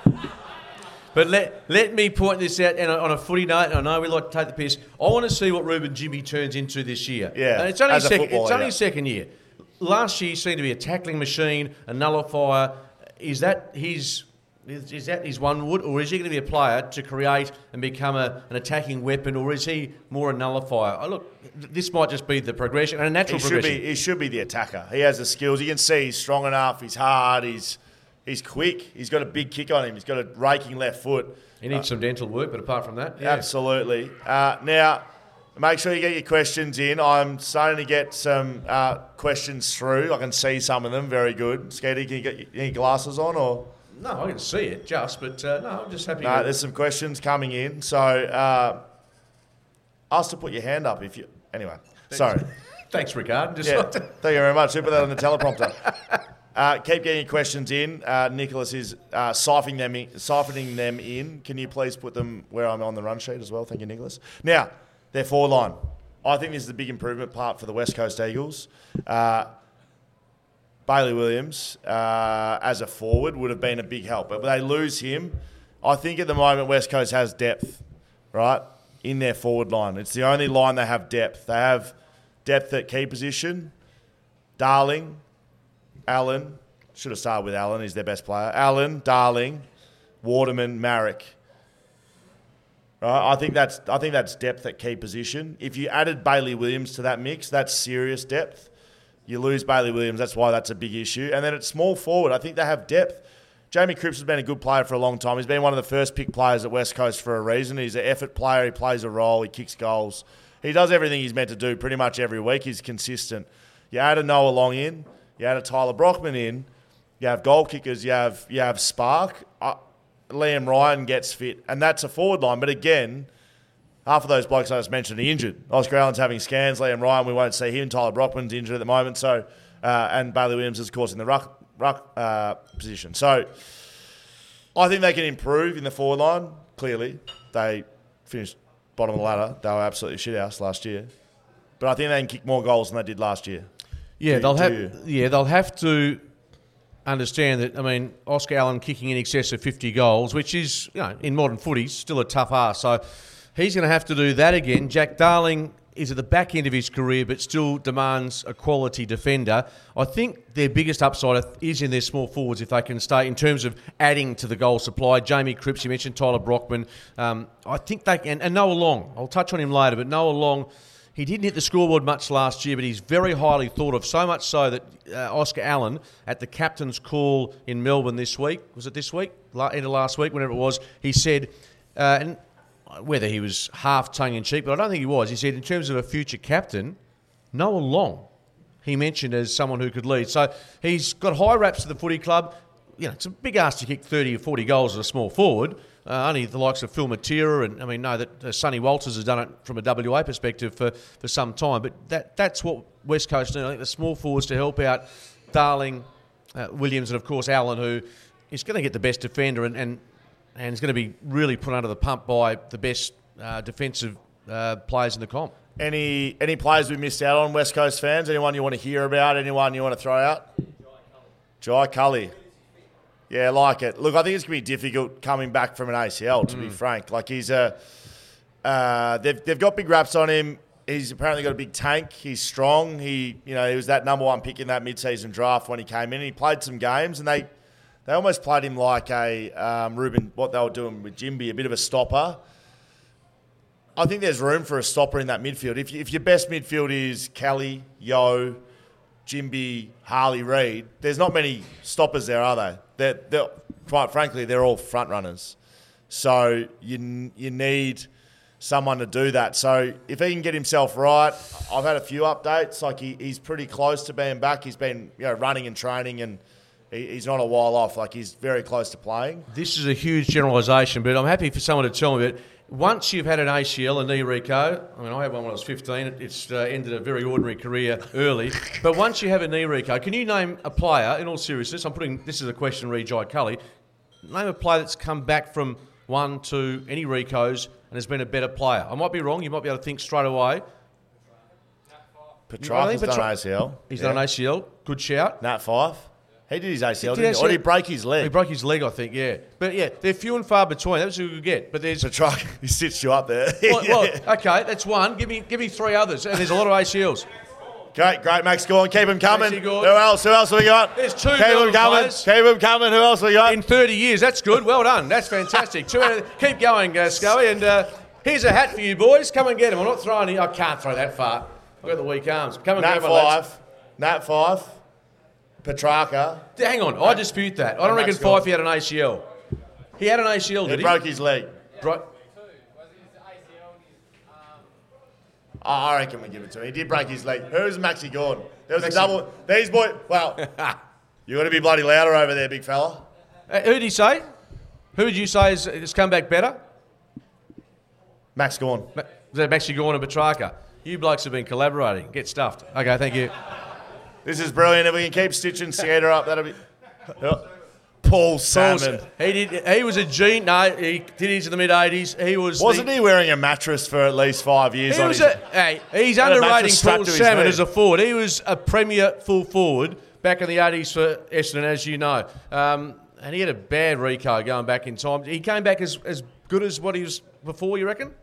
But let let me point this out, and on a footy note, I know we like to take the piss. I want to see what Ruben Jimby turns into this year. Yeah, and it's only as a second. footballer, It's only yeah. second year. Last year he seemed to be a tackling machine, a nullifier. Is that his? Is, is that his one wood, or is he going to be a player to create and become a, an attacking weapon, or is he more a nullifier? Oh, look, th- this might just be the progression and a natural He should progression. be. He should be the attacker. He has the skills. You can see he's strong enough. He's hard. He's he's quick. He's got a big kick on him. He's got a raking left foot. He needs some dental work, but apart from that, yeah. Absolutely. Uh, now, make sure you get your questions in. I'm starting to get some uh, questions through. I can see some of them. Very good. Sketty, can you get any glasses on? Or No, I can see it just, but uh, no, I'm just happy. no, to... there's some questions coming in. So, uh, ask to put your hand up if you. Anyway, sorry. Thanks, Ricard. Just Yeah, like to- thank you very much. We'll put that on the teleprompter. Uh, keep getting your questions in. Uh, Nicholas is uh, siphoning them in, siphoning them in. Can you please put them where I'm on the run sheet as well? Thank you, Nicholas. Now, their forward line. I think this is the big improvement part for the West Coast Eagles. Uh, Bailey Williams, uh, as a forward, would have been a big help. But they lose him. I think at the moment West Coast has depth, right, in their forward line. It's the only line they have depth. They have depth at key position. Darling, Allen, should have started with Allen, he's their best player. Allen, Darling, Waterman, Marek. Right, I think that's I think that's depth at key position. If you added Bailey Williams to that mix, that's serious depth. You lose Bailey Williams, that's why that's a big issue. And then at small forward, I think they have depth. Jamie Cripps has been a good player for a long time. He's been one of the first pick players at West Coast for a reason. He's an effort player, he plays a role, he kicks goals. He does everything he's meant to do pretty much every week. He's consistent. You add a Noah Long in, you add a Tyler Brockman in, you have goal kickers, you have you have spark. Uh, Liam Ryan gets fit, and that's a forward line. But again, half of those blokes I just mentioned are injured. Oscar Allen's having scans. Liam Ryan, we won't see him. Tyler Brockman's injured at the moment. So, uh, and Bailey Williams is, of course, in the ruck, ruck uh, position. So, I think they can improve in the forward line. Clearly, they finished bottom of the ladder. They were absolutely shithouse last year. But I think they can kick more goals than they did last year. Yeah, Do- they'll do have. you? Yeah, they'll have to understand that. I mean, Oscar Allen kicking in excess of fifty goals, which is, you know, in modern footy, still a tough ask. So he's going to have to do that again. Jack Darling is at the back end of his career, but still demands a quality defender. I think their biggest upside is in their small forwards if they can stay in terms of adding to the goal supply. Jamie Cripps, you mentioned Tyler Brockman. Um, I think they can, and Noah Long. I'll touch on him later, but Noah Long. He didn't hit the scoreboard much last year, but he's very highly thought of, so much so that uh, Oscar Allen, at the captain's call in Melbourne this week, was it this week? La- end of last week, whenever it was, he said, uh, and whether he was half tongue-in-cheek, but I don't think he was, he said, in terms of a future captain, Noah Long, he mentioned as someone who could lead. So he's got high raps to the footy club. You know, it's a big ask to kick thirty or forty goals as a small forward. Uh, only the likes of Phil Matera and, I mean, no, that uh, Sonny Walters has done it from a W A perspective for, for some time. But that that's what West Coast need. I think the small forwards to help out Darling, uh, Williams, and, of course, Allen, who is going to get the best defender and, and, and is going to be really put under the pump by the best uh, defensive uh, players in the comp. Any any players we missed out on, West Coast fans? Anyone you want to hear about? Anyone you want to throw out? Jai Cully. Yeah, I like it. Look, I think it's going to be difficult coming back from an A C L, to mm. be frank. Like, he's a... Uh, they've, they've got big raps on him. He's apparently got a big tank. He's strong. He, you know, he was that number one pick in that mid-season draft when he came in. He played some games, and they they almost played him like a um, Ruben, what they were doing with Jimby, a bit of a stopper. I think there's room for a stopper in that midfield. If, if your best midfield is Kelly, Yo, Jimby, Harley Reid, there's not many stoppers there, are they? They're, they're, quite frankly, they're all front runners. So you you need someone to do that. So if he can get himself right, I've had a few updates. Like he, he's pretty close to being back. He's been you know running and training, and he, he's not a while off. Like he's very close to playing. This is a huge generalisation, but I'm happy for someone to tell me that once you've had an A C L, a knee reco, I mean, I had one when I was fifteen. It, it's uh, ended a very ordinary career early. But once you have a knee reco, can you name a player, in all seriousness, I'm putting, this is a question, re Jai Cully, name a player that's come back from one, two, any recos and has been a better player? I might be wrong. You might be able to think straight away. Petrarca's done an A C L. He's yeah. done an A C L. Good shout. Nat Five. He did his A C L, Did didn't he he? Or did he break his leg? He broke his leg, I think, yeah. But, yeah, they're few and far between. That's who we could get. But there's... Petrarca, he stitched you up there. well, well, okay, that's one. Give me give me three others. And there's a lot of A C Ls. Great, great, Max Gawn. Keep him coming. Maxi Who Gawn. else? Who else have we got? There's two Keep him Melbourne coming. players. Keep him coming. Who else have we got? In thirty years. That's good. Well done. That's fantastic. Two out of, keep going, uh, Scully. And uh, here's a hat for you boys. Come and get him. I'm not throwing it. I can't throw that far. I've got the weak arms. Come and Nat get him, lads. Five. Nat Five. Petrarca. Hang on. I dispute that. I don't reckon Max Gawn. Fife had an A C L. He had an A C L, He did he? broke his leg. Bro- Oh, I reckon we give it to him. He did break his leg. Who's Maxi Gawn? There was Maxi- a double. These boys. Well, you got to be bloody louder over there, big fella. Uh, who did he say? Who would you say has, has come back better? Max Gawn. Ma- Was that Maxi Gawn and Petrarca? You blokes have been collaborating. Get stuffed. Okay, thank you. This is brilliant. If we can keep stitching Skeeter up, that'll be. Paul Salmon. He did. He was a gene. No, he did his in the mid eighties. He was. Wasn't the, he wearing a mattress for at least five years? He on was his, a, hey, he's Had a underrating mattress strapped Paul to his Salmon head. as a forward. He was a premier full forward back in the eighties for Essendon, as you know. Um, and he had a bad reco going back in time. He came back as, as good as what he was before, you reckon?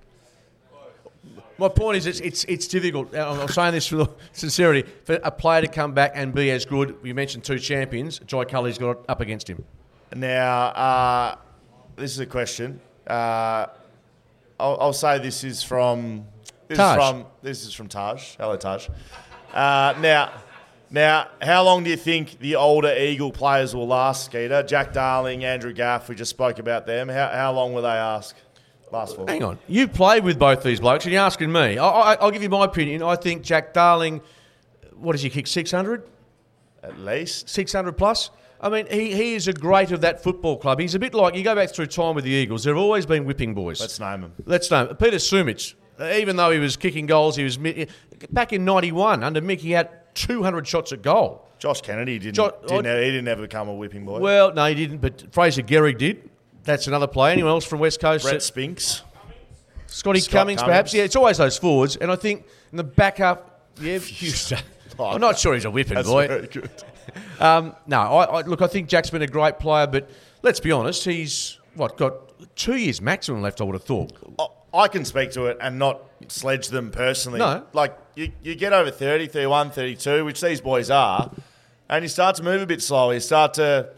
My point is, it's it's, it's difficult. I'm saying this with sincerity. For a player to come back and be as good, you mentioned two champions. Jai Cully's got up against him. Now, uh, this is a question. Uh, I'll, I'll say this is from this Taj. is from this is from Taj. Hello, Taj. Uh, now, now, how long do you think the older Eagle players will last, Skeeter? Jack Darling, Andrew Gaff. We just spoke about them. How how long will they ask? Last for? Hang on. You played with both these blokes and you're asking me. I, I, I'll give you my opinion. I think Jack Darling, what does he kick, six hundred? At least. six hundred plus? I mean, he, he is a great of that football club. He's a bit like, you go back through time with the Eagles, they've always been whipping boys. Let's name them. Let's name it. Peter Sumich, even though he was kicking goals, he was back in ninety-one under Mick, he had two hundred shots at goal. Josh Kennedy didn't. Jo- didn't ever, he didn't ever become a whipping boy. Well, no, he didn't, but Fraser Gehrig did. That's another player. Anyone else from West Coast? Brett Spinks. Scotty Scott Cummings, Cummings. perhaps. Yeah, it's always those forwards. And I think in the back up, yeah, I'm not sure he's a whipping That's boy. very good. Um, no, I, I, look, I think Jack's been a great player, but let's be honest, he's, what, got two years maximum left, I would have thought. I can speak to it and not sledge them personally. No. Like, you, you get over thirty, thirty-one, thirty-two, which these boys are, and you start to move a bit slower. You start to...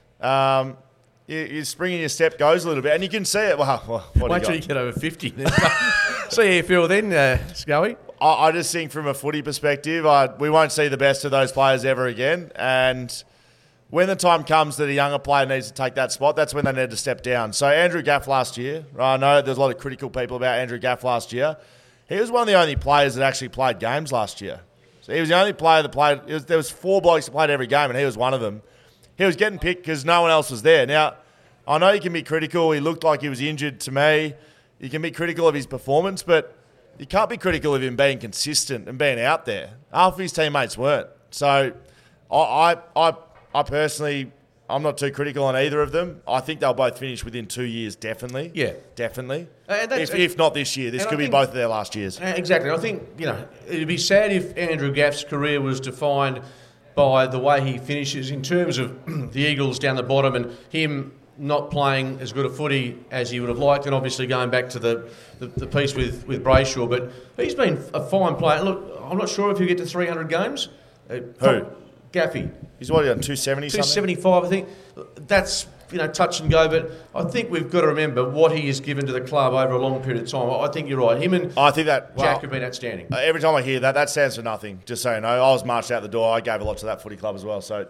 Um, you, your spring in your step goes a little bit, and you can see it. Well, well what Wait do till you you got? get over fifty. Then. See how you feel then, uh, Scully. I, I just think from a footy perspective, I, we won't see the best of those players ever again. And when the time comes that a younger player needs to take that spot, that's when they need to step down. So Andrew Gaff last year, I know there's a lot of critical people about Andrew Gaff last year. He was one of the only players that actually played games last year. So he was the only player that played. It was, there was four blokes that played every game, and he was one of them. He was getting picked because no one else was there. Now, I know you can be critical. He looked like he was injured to me. You can be critical of his performance, but you can't be critical of him being consistent and being out there. Half of his teammates weren't. So I, I, I, I personally, I'm not too critical on either of them. I think they'll both finish within two years, definitely. Yeah. Definitely. And that's- if, if not this year. This and could I be think- both of their last years. Uh, Exactly. I think, you know, it'd be sad if Andrew Gaff's career was defined by the way he finishes in terms of the Eagles down the bottom and him not playing as good a footy as he would have liked, and obviously going back to the, the, the piece with, with Brayshaw. But he's been a fine player. Look, I'm not sure if he'll get to three hundred games. Uh, Who? Gaffy. He's what, on two seventy something? two seventy-five, I think. That's, you know, touch and go, but I think we've got to remember what he has given to the club over a long period of time. I think you're right. Him and I think that... Jack well, have been outstanding. Uh, every time I hear that, that stands for nothing. Just so you know, I was marched out the door. I gave a lot to that footy club as well. So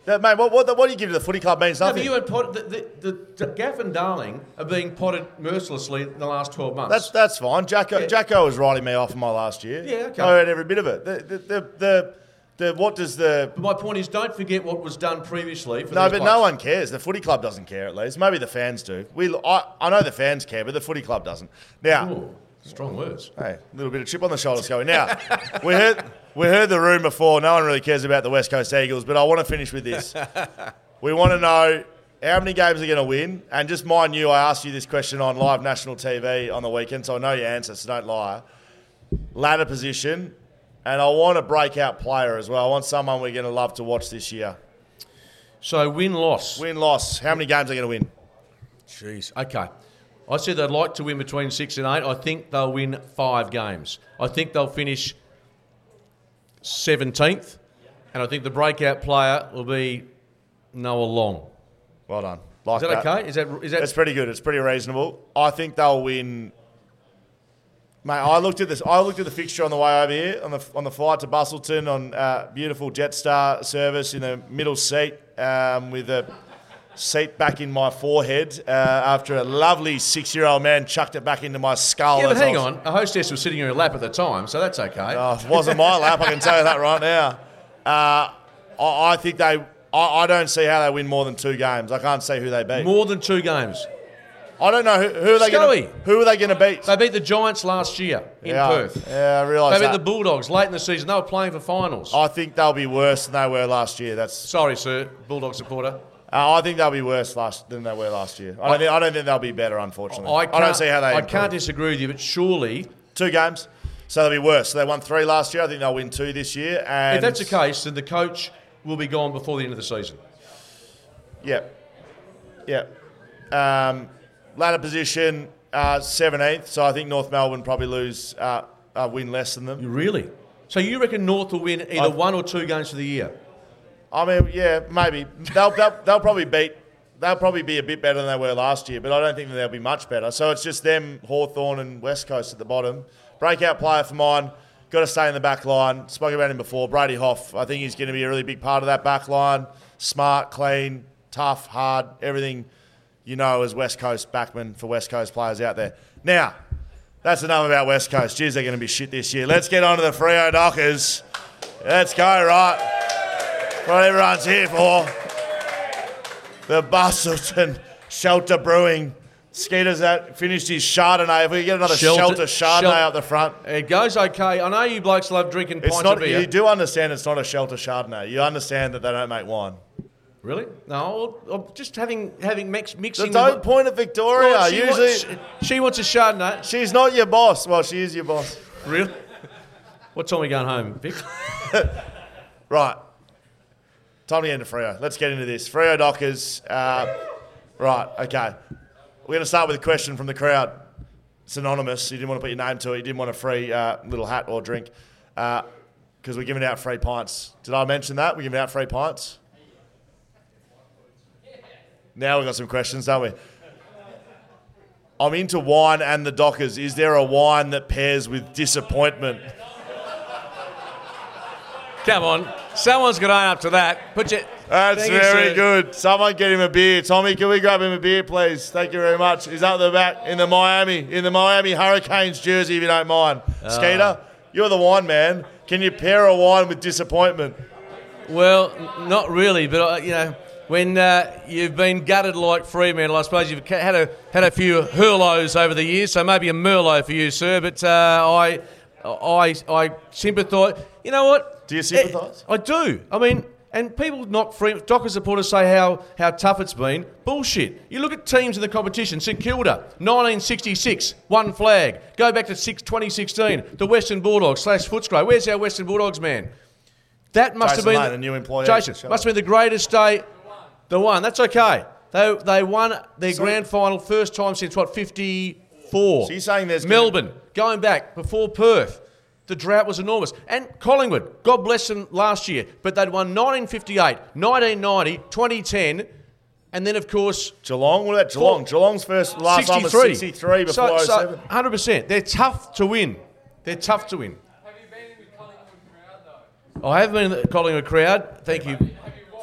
That, mate, what, what, what do you give to the footy club means No, nothing. but you had pot, the, the, the, the Gaff and Darling are being potted mercilessly in the last twelve months. That's that's fine. Jacko, Yeah. Jacko was writing me off in my last year. Yeah, okay. I heard every bit of it. The, the, the, the, the what does the... But my point is, don't forget what was done previously. For No, these but blokes. no one cares. The footy club doesn't care, at least. Maybe the fans do. We, I, I know the fans care, but the footy club doesn't. Now... Ooh, strong words. Hey, a little bit of chip on the shoulders going. Now, we heard we heard the rumour before. No one really cares about the West Coast Eagles, but I want to finish with this. We want to know how many games they're going to win. And just mind you, I asked you this question on live national T V on the weekend, so I know your answer, so don't lie. Ladder position, and I want a breakout player as well. I want someone we're going to love to watch this year. So win-loss. Win-loss. How many games are they going to win? Jeez. Okay. I said they'd like to win between six and eight. I think they'll win five games. I think they'll finish seventeenth, and I think the breakout player will be Noah Long. Well done. Like Is that, that okay? Is that is that? It's pretty good. It's pretty reasonable. I think they'll win. Mate, I looked at this. I looked at the fixture on the way over here on the on the flight to Bustleton on uh, beautiful Jetstar service in the middle seat um, with a seat back in my forehead uh, after a lovely six-year-old man chucked it back into my skull. Yeah, but as I hang was- on. A hostess was sitting in her lap at the time, so that's okay. Oh, it wasn't my lap. I can tell you that right now. Uh, I, I think they. I, I don't see how they win more than two games. I can't see who they beat. More than two games. I don't know who, who are they going Scully. to. Who are they going to beat? They beat the Giants last year in yeah, Perth. Yeah, I realise They beat that. the Bulldogs late in the season. They were playing for finals. I think they'll be worse than they were last year. That's. Sorry, sir, Bulldog supporter. Uh, I think they'll be worse last than they were last year. I don't, think, I don't think they'll be better, unfortunately. I, I, can't, don't see how they. I improve. can't disagree with you, but surely, Two games, so they'll be worse. So they won three last year. I think they'll win two this year. And if that's the case, then the coach will be gone before the end of the season. yeah, yeah. Um, ladder position uh, seventeenth. So I think North Melbourne probably lose, uh, uh, win less than them. You really? So you reckon North will win either I- one or two games for the year? I mean, yeah, maybe they'll, they'll they'll probably beat. They'll probably be a bit better than they were last year, but I don't think that they'll be much better. So it's just them, Hawthorn and West Coast at the bottom. Breakout player for mine. Got to stay in the back line. Spoke about him before. Brady Hoff. I think he's going to be a really big part of that back line. Smart, clean, tough, hard, everything you know as West Coast backman for West Coast players out there. Now, that's enough about West Coast. Jeez, they're going to be shit this year. Let's get on to the Freo Dockers. Let's go, right? What everyone's here for. The Bustleton Shelter Brewing. Skeeter's that finished his Chardonnay. If we get another Shelter, Chardonnay Shel- up the front. It goes okay. I know you blokes love drinking It's pints not. of beer. You do understand it's not a Shelter Chardonnay. You understand that they don't make wine. Really? No, I'm just having having mix, mixing. So don't the, point at Victoria. Well, she Usually, wants, she, she wants a Chardonnay. she's not your boss. Well, she is your boss. Really? What time are we going home, Vic? Right. Time to get into Freo. Let's get into this. Freo Dockers. Uh, right, okay. We're going to start with a question from the crowd. It's anonymous. You didn't want to put your name to it. You didn't want a free uh, little hat or drink because uh, we're giving out free pints. Did I mention that? We're giving out free pints? Now we've got some questions, don't we? I'm into wine and the Dockers. Is there a wine that pairs with disappointment? Come on. Someone's got to own up to that. Put your... That's Thank you, very sir. good. Someone get him a beer. Tommy, can we grab him a beer, please? Thank you very much. He's up the back in the Miami, in the Miami Hurricanes jersey, if you don't mind. Skeeter, you're the wine man. Can you pair a wine with disappointment? Well, n- not really, but, uh, you know, when uh, you've been gutted like Fremantle, I suppose you've ca- had a had a few hurlos over the years, so maybe a Merlot for you, sir, but uh, I, I, I sympathise. You know what? Do you sympathise? I do. I mean... And people knock free, Dockers supporters say how, how tough it's been. Bullshit. You look at teams in the competition. St Kilda, nineteen sixty-six, one flag. Go back to six, twenty sixteen, the Western Bulldogs slash Footscray. Where's our Western Bulldogs man? That must Jason have been... Lane, a new employee. Jason, Shut must up. have been the greatest day. The one. That's okay. They, they won their So- grand final first time since, what, fifty-four. So you're saying there's... Melbourne, going back before Perth. The drought was enormous. And Collingwood, God bless them last year, but they'd won nineteen fifty-eight, nineteen ninety, twenty ten, and then, of course... Geelong? What about Geelong? Geelong's first last time was sixty-three before so, oh so, seven. one hundred percent. They're tough to win. They're tough to win. Have you been in the Collingwood crowd, though? I have been in the Collingwood crowd. Thank you.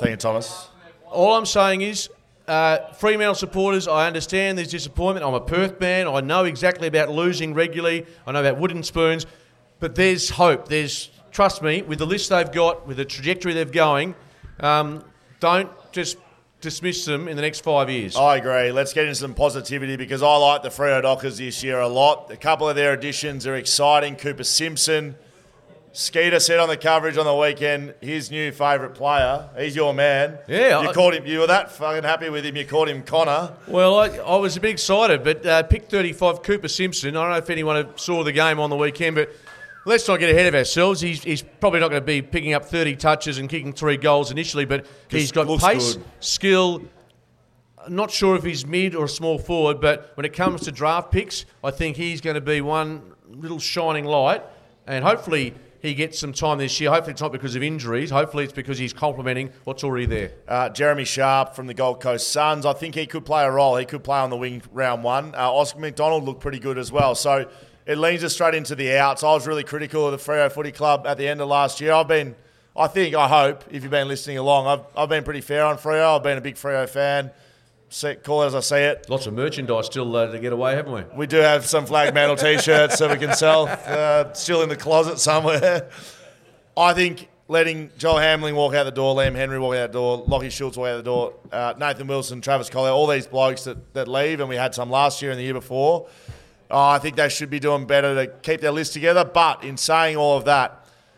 Thank you, Thomas. All I'm saying is, uh, Fremantle supporters, I understand there's disappointment. I'm a Perth man. I know exactly about losing regularly. I know about wooden spoons. But there's hope. There's, trust me, with the list they've got, with the trajectory they're going, um, don't just dismiss them in the next five years. I agree. Let's get into some positivity because I like the Freo Dockers this year a lot. A couple of their additions are exciting. Cooper Simpson. Skeeter said on the coverage on the weekend, his new favourite player. He's your man. Yeah. You I, called him. You were that fucking happy with him. You called him Connor. Well, I, I was a bit excited, but uh, pick thirty-five, Cooper Simpson. I don't know if anyone saw the game on the weekend, but let's not get ahead of ourselves. He's, he's probably not going to be picking up thirty touches and kicking three goals initially, but he's got pace, good. skill. Not sure if he's mid or small forward, but when it comes to draft picks, I think he's going to be one little shining light, and hopefully he gets some time this year. Hopefully it's not because of injuries. Hopefully it's because he's complementing what's already there. Uh, Jeremy Sharp from the Gold Coast Suns. I think he could play a role. He could play on the wing round one. Uh, Oscar McDonald looked pretty good as well. So it leans us straight into the outs. I was really critical of the Freo Footy Club at the end of last year. I've been, I think, I hope, if you've been listening along, I've, I've been pretty fair on Freo. I've been a big Freo fan. See, call it as I see it. Lots of merchandise still uh, to get away, haven't we? We do have some Flag Mantle T-shirts that we can sell. Uh, still in the closet somewhere. I think letting Joel Hamling walk out the door, Liam Henry walk out the door, Lockie Schultz walk out the door, uh, Nathan Wilson, Travis Collier, all these blokes that, that leave, and we had some last year and the year before, uh, I think they should be doing better to keep their list together. But in saying all of that,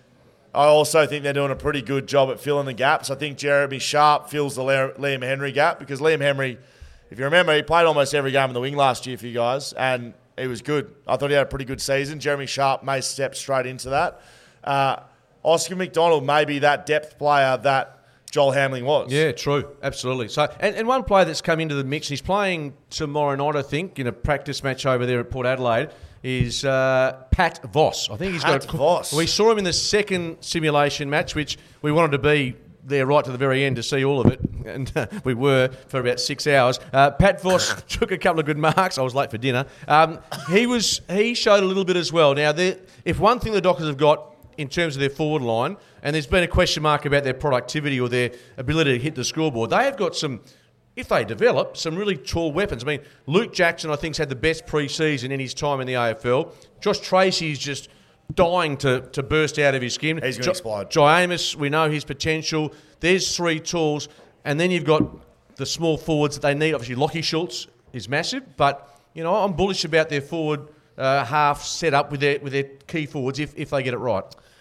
I also think they're doing a pretty good job at filling the gaps. I think Jeremy Sharp fills the Liam Henry gap because Liam Henry, if you remember, he played almost every game in the wing last year for you guys, and he was good. I thought he had a pretty good season. Jeremy Sharp may step straight into that. Uh, Oscar McDonald may be that depth player that Joel Hamling was. Yeah, true. Absolutely. So, and, and one player that's come into the mix, he's playing tomorrow night, I think, in a practice match over there at Port Adelaide, is uh, Pat Voss. I think he's Pat got a, Voss. We saw him in the second simulation match, which we wanted to be there right to the very end to see all of it, and uh, we were for about six hours. Uh, Pat Voss took a couple of good marks. I was late for dinner. Um, he was he showed a little bit as well. Now, if one thing the Dockers have got in terms of their forward line, and there's been a question mark about their productivity or their ability to hit the scoreboard, they have got some, if they develop, some really tall weapons. I mean, Luke Jackson, I think, has had the best pre-season in his time in the A F L. Josh Tracy's just dying to, to burst out of his skin. He's going to jo- explode. Jai Amos, we know his potential. There's three tools. And then you've got the small forwards that they need. Obviously, Lockie Schultz is massive. But, you know, I'm bullish about their forward uh, half set up with their, with their key forwards if, if they get it right.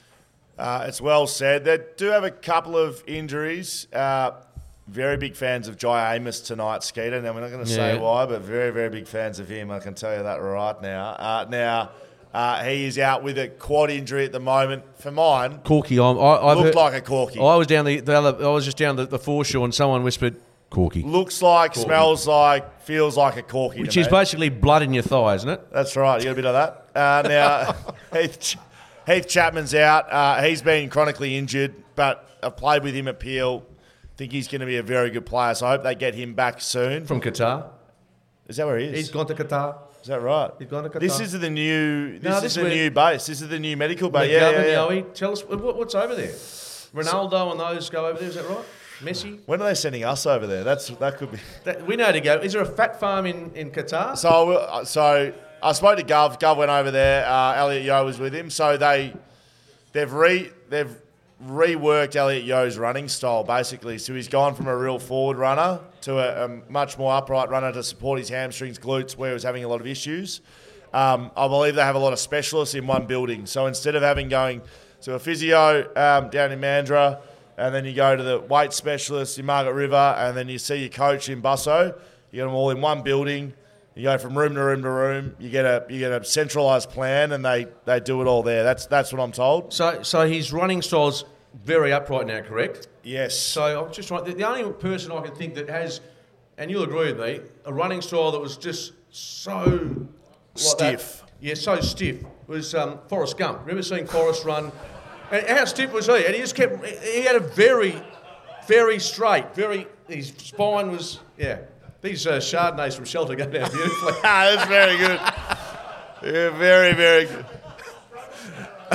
Uh, it's well said. They do have a couple of injuries. Uh, very big fans of Jai Amos tonight, Skeeter. Now, we're not going to say Yeah. why, but very, very big fans of him. I can tell you that right now. Uh, now, uh, he is out with a quad injury at the moment. For mine, Corky, I'm, I, I've looked heard, like a corky. I was down the, the other. I was just down the, the foreshore, and someone whispered, "Corky," Looks like, Corky. smells like, feels like a corky. which to is me. basically blood in your thigh, isn't it? That's right. You got a bit of that. Uh, now, Heath, Ch- Heath Chapman's out. Uh, he's been chronically injured, but I've played with him at Peel. Think he's going to be a very good player, so I hope they get him back soon. From Qatar. Is that where he is? He's gone to Qatar. Is that right? He's gone to Qatar. This is the new. This No, is this the is where- new base. This is the new medical base. Yeah, McGovern, yeah, yeah. Yowie, tell us what, what's over there. Ronaldo and those go over there. Is that right? Messi. When are they sending us over there? That's that could be. That, we know to go. Is there a fat farm in, in Qatar? So, I will- so I spoke to Gov. Gov went over there. Uh, Elliot Yeo was with him. So they, they've re they've reworked Elliot Yeo's running style basically. So he's gone from a real forward runner to a, a much more upright runner to support his hamstrings, glutes, where he was having a lot of issues. Um, I believe they have a lot of specialists in one building. So instead of having going to a physio um, down in Mandurah, and then you go to the weight specialist in Margaret River, and then you see your coach in Busso, you get them all in one building. You go from room to room to room. You get a you get a centralised plan, and they, they do it all there. That's that's what I'm told. So, so his running style's very upright now, correct? Yes. So I'm just trying. The, the only person I can think that has, and you'll agree with me, a running style that was just so like Stiff. that- yeah, so stiff was um, Forrest Gump. Remember seeing Forrest run? And how stiff was he? And he just kept. He had a very, very straight, very. His spine was yeah. These uh, Chardonnays from Shelter go down beautifully. Ah, that's very good. Yeah, very, very good.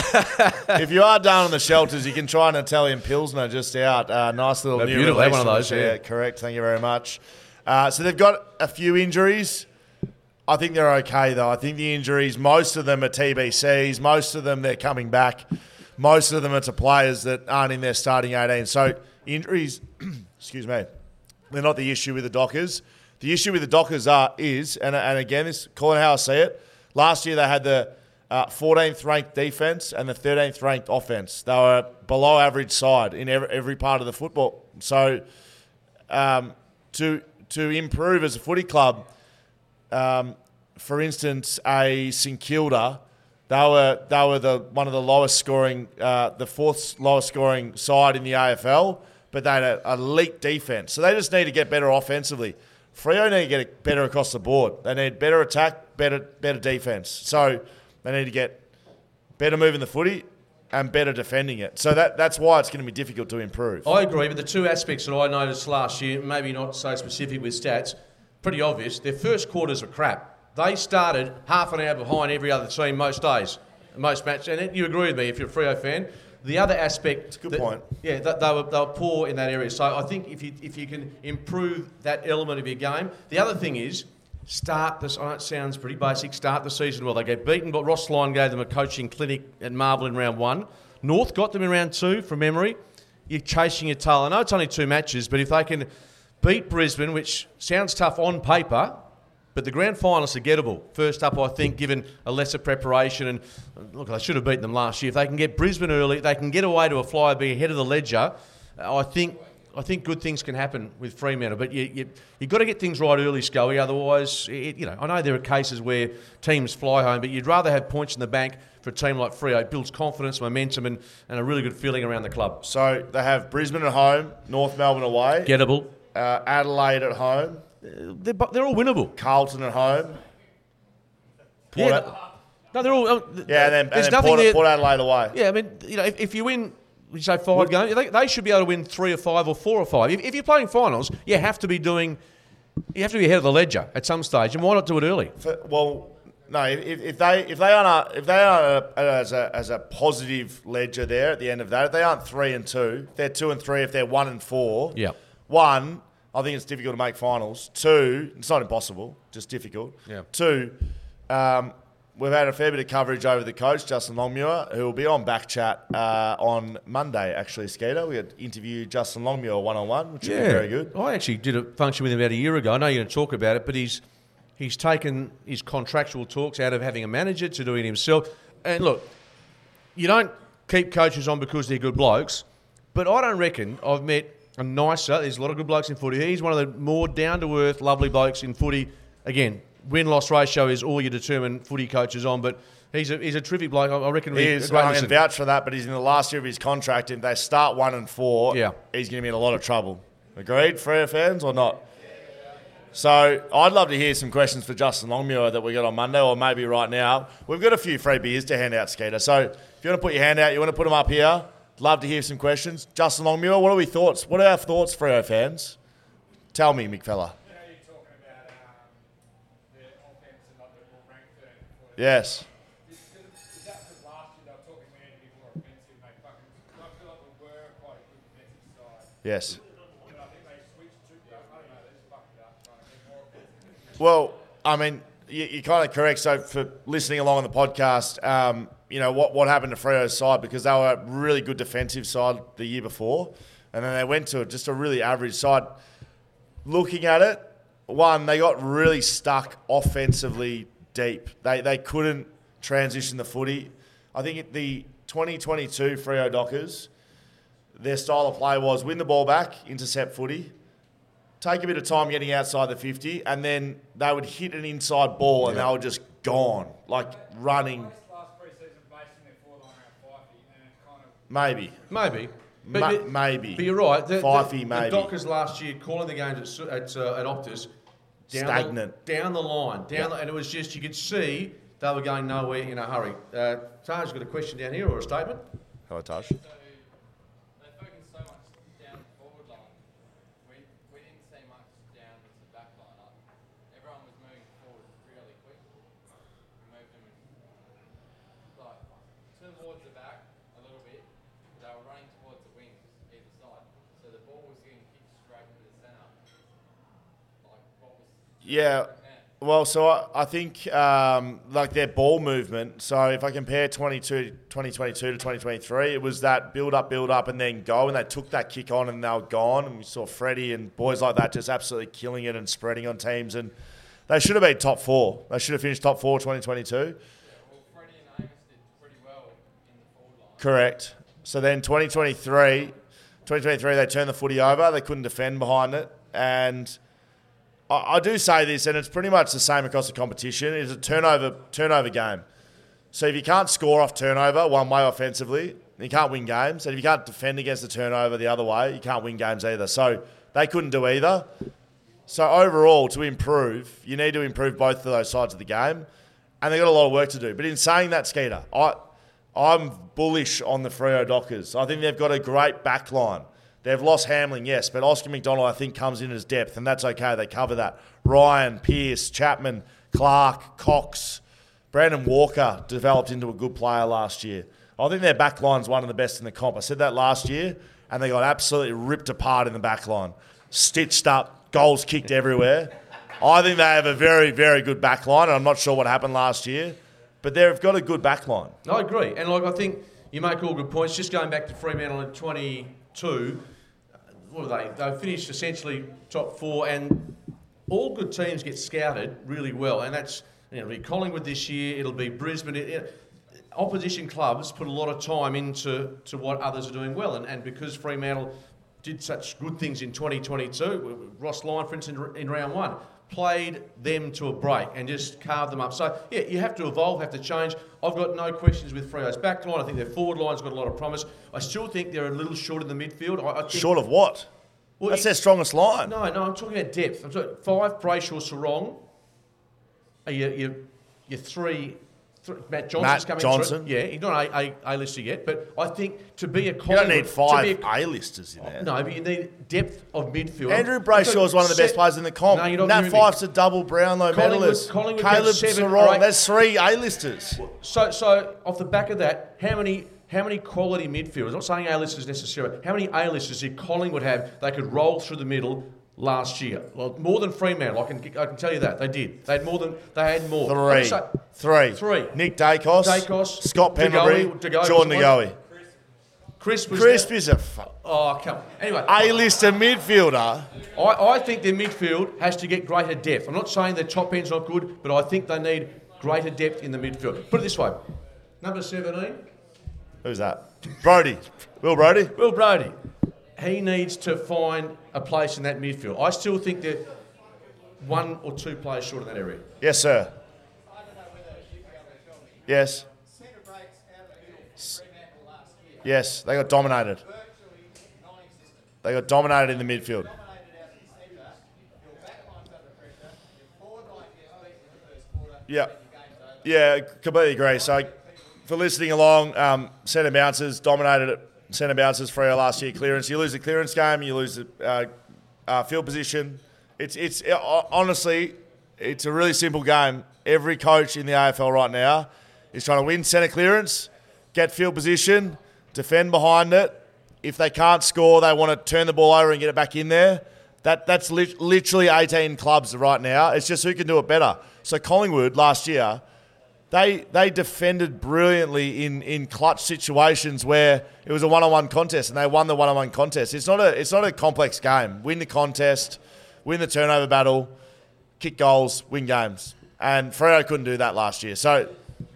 if you are down in the shelters, you can try an Italian Pilsner just out. Uh, nice little They're new beautiful. release One of from those, the- yeah. correct. Thank you very much. Uh, so they've got a few injuries. I think they're okay, though. I think the injuries, most of them are T B Cs. Most of them, they're coming back. Most of them are to players that aren't in their starting eighteen. So injuries, excuse me, they're not the issue with the Dockers. The issue with the Dockers are is, and, and again, this calling how I see it, last year they had the uh, fourteenth ranked defence and the thirteenth ranked offence. They were below average side in every, every part of the football. So um, to to improve as a footy club, um, for instance, a St Kilda, they were they were the one of the lowest scoring, uh, the fourth lowest scoring side in the A F L, but they had an elite defence. So they just need to get better offensively. Freo need to get it better across the board. They need better attack, better better defence. So they need to get better moving the footy and better defending it. So that that's why it's going to be difficult to improve. I agree, but the two aspects that I noticed last year, maybe not so specific with stats, pretty obvious. Their first quarters were crap. They started half an hour behind every other team most days, most matches. And you agree with me if you're a Freo fan. The other aspect... It's a good that, point. Yeah, they, they, were, they were poor in that area. So I think if you if you can improve that element of your game. The other thing is, start this... I know it sounds pretty basic. Start the season well. They get beaten, but Ross Lyon gave them a coaching clinic at Marvel in round one. North got them in round two, from memory. You're chasing your tail. I know it's only two matches, but if they can beat Brisbane, which sounds tough on paper... But the grand finalists are gettable. First up, I think, given a lesser preparation. And look, they should have beaten them last year. If they can get Brisbane early, they can get away to a flyer, be ahead of the ledger. I think I think good things can happen with Fremantle. But you, you, you've got to get things right early, Scully. Otherwise, it, you know, I know there are cases where teams fly home, but you'd rather have points in the bank for a team like Freo. It builds confidence, momentum, and, and a really good feeling around the club. So they have Brisbane at home, North Melbourne away, Gettable. uh, Adelaide at home, They're, they're all winnable. Carlton at home. Port Yeah. Ad- No, they're all... yeah, and then, and there's then nothing Port, there... Port Adelaide away. Yeah, I mean, you know, if, if you win, you say five games, they, they should be able to win three or five or four or five. If, if you're playing finals, you have to be doing, you have to be ahead of the ledger at some stage, and why not do it early? For, well, no, if, if they if they aren't if they aren't a, as a as a positive ledger there at the end of that, if they aren't three and two, if they're two and three, if they're one and four, Yeah. One, I think it's difficult to make finals. Two, it's not impossible, just difficult. Yeah. Two, um, we've had a fair bit of coverage over the coach, Justin Longmuir, who will be on Back Chat uh, on Monday, actually, Skeeter. We had interviewed Justin Longmuir one-on-one, which yeah. was very good. I actually did a function with him about a year ago. I know you're going to talk about it, but he's he's taken his contractual talks out of having a manager to doing it himself. And look, you don't keep coaches on because they're good blokes, but I don't reckon I've met a nicer, there's a lot of good blokes in footy. He's one of the more down-to-earth, lovely blokes in footy. Again, win-loss ratio is all you determine footy coaches on, but he's a, he's a terrific bloke. I reckon he he's is. a great I can listen. vouch for that, but he's in the last year of his contract. If they start one and four, Yeah. he's going to be in a lot of trouble. Agreed, Freo fans, or not? So I'd love to hear some questions for Justin Longmuir that we got on Monday, or maybe right now. We've got a few free beers to hand out, Skeeter. So if you want to put your hand out, you want to put them up here. Love to hear some questions. Justin Longmuir, what are we thoughts? What are our thoughts, Freo fans? Tell me, McFella. You know, you're talking about um, the offense and not the more ranked third and fourth. Yes. Is, is that because last year they were talking we need to be more offensive? They fucking, I feel like we were quite a good defensive side. Yes. But I think they switched to, I don't know, they just fucked it up trying to get more offensive. Well, I mean, you, you're kind of correct. So for listening along on the podcast, um, you know, what, what happened to Freo's side, because they were a really good defensive side the year before, and then they went to just a really average side. Looking at it, one, they got really stuck offensively deep. They they couldn't transition the footy. I think the twenty twenty-two Freo Dockers, their style of play was win the ball back, intercept footy, take a bit of time getting outside the fifty, and then they would hit an inside ball and Yeah. they were just gone, like running. Last pre-season basing their four line around Fifey, and it's kind of Maybe. Maybe. But, Ma- but- maybe. But you're right. The, Fifey, the, maybe. the Dockers last year calling the games at, Su- at, uh, at Optus down Stagnant. The, down the line. down, Yeah. the, And it was just, you could see they were going nowhere in a hurry. Uh, Taj's got a question down here or a statement? Hello, Taj. So they focused so much down the forward line. We, we didn't see much down the back line up. Everyone was moving forward really quick. We moved them in, like, two more towards the back a little bit. They were running towards the wings either side. So the ball was getting kicked straight into the centre. Like, what was... Yeah. Well, so I, I think um, like their ball movement. So if I compare twenty-two, twenty twenty-two to twenty twenty-three, it was that build up, build up, and then go. And they took that kick on and they were gone. And we saw Freddie and boys like that just absolutely killing it and spreading on teams. And they should have been top four. They should have finished top four twenty twenty-two. Yeah, well, Freddie and Amos did pretty well in the forward line. Correct. So then twenty twenty-three, twenty twenty-three, they turned the footy over. They couldn't defend behind it. And I, I do say this, and it's pretty much the same across the competition. It's a turnover turnover game. So if you can't score off turnover one way offensively, you can't win games. And if you can't defend against the turnover the other way, you can't win games either. So they couldn't do either. So overall, to improve, you need to improve both of those sides of the game. And they've got a lot of work to do. But in saying that, Skeeter, I, I'm bullish on the Freo Dockers. I think they've got a great back line. They've lost Hamling, yes, but Oscar McDonald, I think, comes in as depth, and that's okay. They cover that. Ryan, Pearce, Chapman, Clark, Cox, Brandon Walker developed into a good player last year. I think their back line's one of the best in the comp. I said that last year, and they got absolutely ripped apart in the back line. Stitched up, goals kicked everywhere. I think they have a very, very good back line, and I'm not sure what happened last year, but they've got a good back line. I agree. And like I think you make all good points. Just going back to Fremantle in twenty-two, what are they? They finished essentially top four, and all good teams get scouted really well. And that's, you know, it'll be Collingwood this year, it'll be Brisbane. It, it, opposition clubs put a lot of time into to what others are doing well. And, and because Fremantle did such good things in twenty twenty-two, Ross Lyon, for instance, in round one, played them to a break and just carved them up. So, yeah, you have to evolve, have to change. I've got no questions with Freo's back line. I think their forward line's got a lot of promise. I still think they're a little short in the midfield. I, I think, Short of what? Well, That's you- their strongest line. No, no, I'm talking about depth. I'm talking five, Brayshaw, Sarong. Are you, you, you three... th- Matt Johnson's Matt coming Johnson. through. Yeah, he's not a, a, A-lister yet, but I think to be a You don't Collingwood... need to five be a- A-listers in there. No, but you need depth of midfield. Andrew Brayshaw is one of the best Set- players in the comp. No, you're not Nat hearing me. Fyfe's a double Brownlow Collingwood- medalist. Collingwood got Caleb seven or Sarong. eight- There's three A-listers. So, so off the back of that, how many how many quality midfielders, I'm not saying A-listers necessarily, how many A-listers did Collingwood have they could roll through the middle last year? Well, more than Fremantle, I can I can tell you that. They did. They had more than, they had more. I'm Three. just saying- Three. Three. Nick Dacos. Dacos, Scott Pendlebury. De Goey, Jordan was De Goey. Chris was Crisp there. is a fu- Oh, come on. Anyway, A-lister midfielder. I, I think their midfield has to get greater depth. I'm not saying their top end's not good, but I think they need greater depth in the midfield. Put it this way. Number seventeen, Who's that? Brody. Will Brody? Will Brodie. He needs to find a place in that midfield. I still think they're one or two players short in that area. Yes, sir. Yes. Centre breaks out of the middle for Fremantle last year. Yes. They got dominated. Virtually non-existent. They got dominated in the midfield. Dominated out of the centre. Your back line's under pressure. Your forward line gets beat in the first quarter. Yeah. And your game's over. Yeah, completely agree. So, for listening along, um, centre bouncers dominated it. Centre bouncers Freo last year. Clearance. You lose the clearance game. You lose the uh, uh, field position. It's it's uh, honestly, it's a really simple game. Every coach in the A F L right now is trying to win centre clearance, get field position, defend behind it. If they can't score, they want to turn the ball over and get it back in there. That that's li- literally eighteen clubs right now. It's just who can do it better. So Collingwood last year, they they defended brilliantly in, in clutch situations where it was a one-on-one contest and they won the one-on-one contest. It's not a it's not a complex game. Win the contest, win the turnover battle, kick goals, win games. And Freo couldn't do that last year. So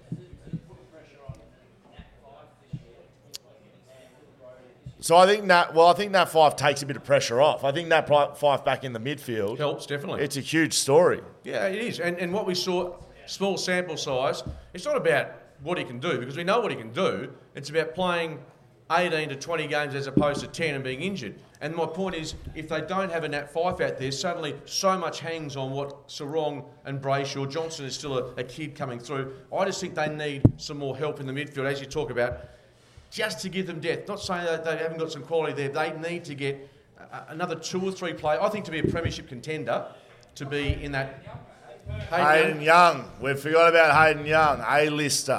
So I think Nat well I think Nat Fyfe takes a bit of pressure off. I think Nat Fyfe back in the midfield. Helps, definitely. It's a huge story. Yeah, it is. And, and what we saw, small sample size, it's not about what he can do, because we know what he can do. It's about playing eighteen to twenty games as opposed to ten and being injured. And my point is, if they don't have a Nat Fyfe out there, suddenly so much hangs on what Sarong and Brayshaw, Johnson is still a, a kid coming through. I just think they need some more help in the midfield, as you talk about, just to give them depth. Not saying that they haven't got some quality there. They need to get a, another two or three players. I think to be a premiership contender, to be in that... Hayden Young. We forgot about Hayden Young. A-lister.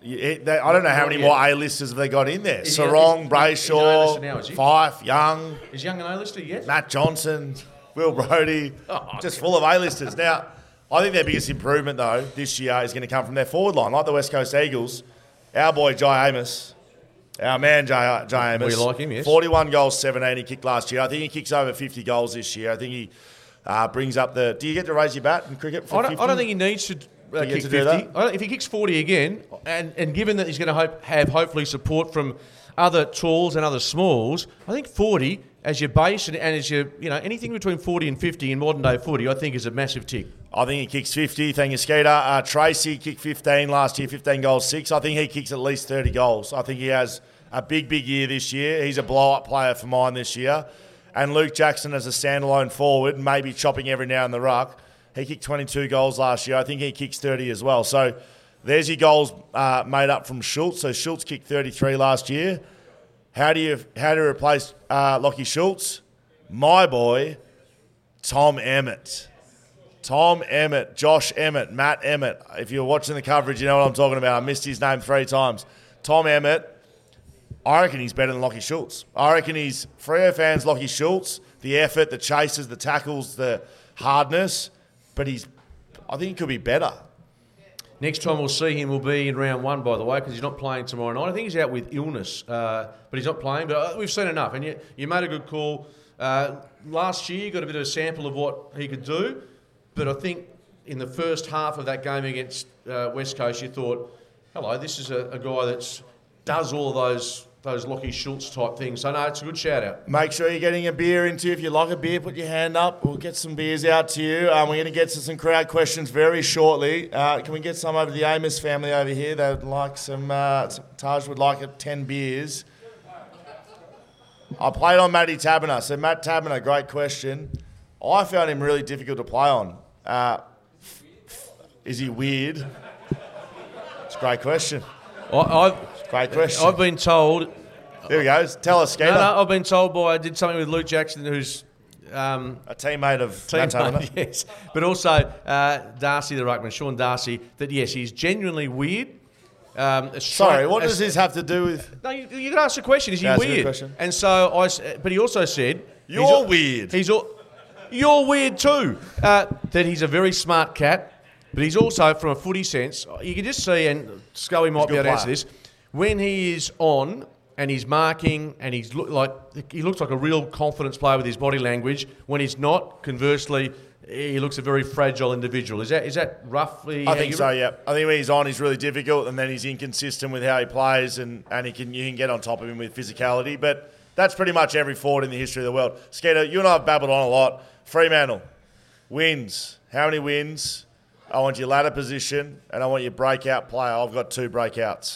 It, they, I don't know how many Yeah. more A-listers have they got in there. Is he- Sarong, is- Brayshaw, he's an A-lister now, is he? Fife, Young, Is Young an A-lister yet? Matt Johnson, Will Brodie, Oh, just full of A-listers. Now, I think their biggest improvement, though, this year is going to come from their forward line. Like the West Coast Eagles, our boy Jai Amos, our man Jai, Jai Amos. We like him, yes. forty-one goals, seventeen he kicked last year. I think he kicks over fifty goals this year. I think he uh, brings up the... Do you get to raise your bat in cricket for I don't, fifty? I don't think he needs to uh, you get kick to do fifty. that? I don't, if he kicks forty again, and, and given that he's going to hope, have hopefully support from other talls and other smalls, I think forty as your base and, and as your, you know, anything between forty and fifty in modern day footy, I think is a massive tick. I think he kicks fifty. Thank you, Skeeter. Uh, Tracy kicked fifteen last year, fifteen goals, six. I think he kicks at least thirty goals. I think he has a big, big year this year. He's a blow-up player for mine this year. And Luke Jackson as a standalone forward, maybe chopping every now in the ruck. He kicked twenty-two goals last year. I think he kicks thirty as well. So there's your goals uh, made up from Schultz. So Schultz kicked thirty-three last year. How do you how do you replace uh, Lockie Schultz? My boy, Tom Emmett. Tom Emmett, Josh Emmett, Matt Emmett. If you're watching the coverage, you know what I'm talking about. I missed his name three times. Tom Emmett, I reckon he's better than Lockie Schultz. I reckon he's, Freo fans, Lockie Schultz, the effort, the chases, the tackles, the hardness, but he's, I think he could be better. Next time we'll see him will be in round one, by the way, because he's not playing tomorrow night. I think he's out with illness, uh, but he's not playing. But uh, we've seen enough, and you, you made a good call. Uh, last year, you got a bit of a sample of what he could do, but I think in the first half of that game against uh, West Coast, you thought, hello, this is a, a guy that does all of those those Lockie Schultz type things. So, no, it's a good shout-out. Make sure you're getting a beer into you. If you like a beer, put your hand up. We'll get some beers out to you. Um, we're going to get to some crowd questions very shortly. Uh, can we get some over to the Amos family over here? They would like some, uh, Taj would like a ten beers. I played on Matty Taberner. So, Matt Taberner, great question. I found him really difficult to play on. Uh, is he weird? It's a great question. I, I've, Great question. I've been told... There we go. Tell us, Skeeter. No, no, I've been told by... I did something with Luke Jackson, who's... Um, a teammate of Matt Taberner. teammate, yes. But also uh, Darcy the ruckman, Sean Darcy, that, yes, he's genuinely weird. Um, a Sorry, straight- what a- does this have to do with... No, you, you can ask the question. Is he Yeah, that's a good weird? question. And so I, s- but he also said You're he's a- weird. He's all, you're weird too. Uh, that he's a very smart cat, but he's also from a footy sense. You can just see, and Scully might be good able to answer player. this. When he is on and he's marking and he's look like he looks like a real confidence player with his body language. When he's not, conversely, he looks a very fragile individual. Is that is that roughly? I how think you- so, yeah. I think when he's on, he's really difficult, and then he's inconsistent with how he plays, and, and he can you can get on top of him with physicality. But that's pretty much every forward in the history of the world. Skeeter, you and I have babbled on a lot. Fremantle, wins. How many wins? I want your ladder position, and I want your breakout player. I've got two breakouts.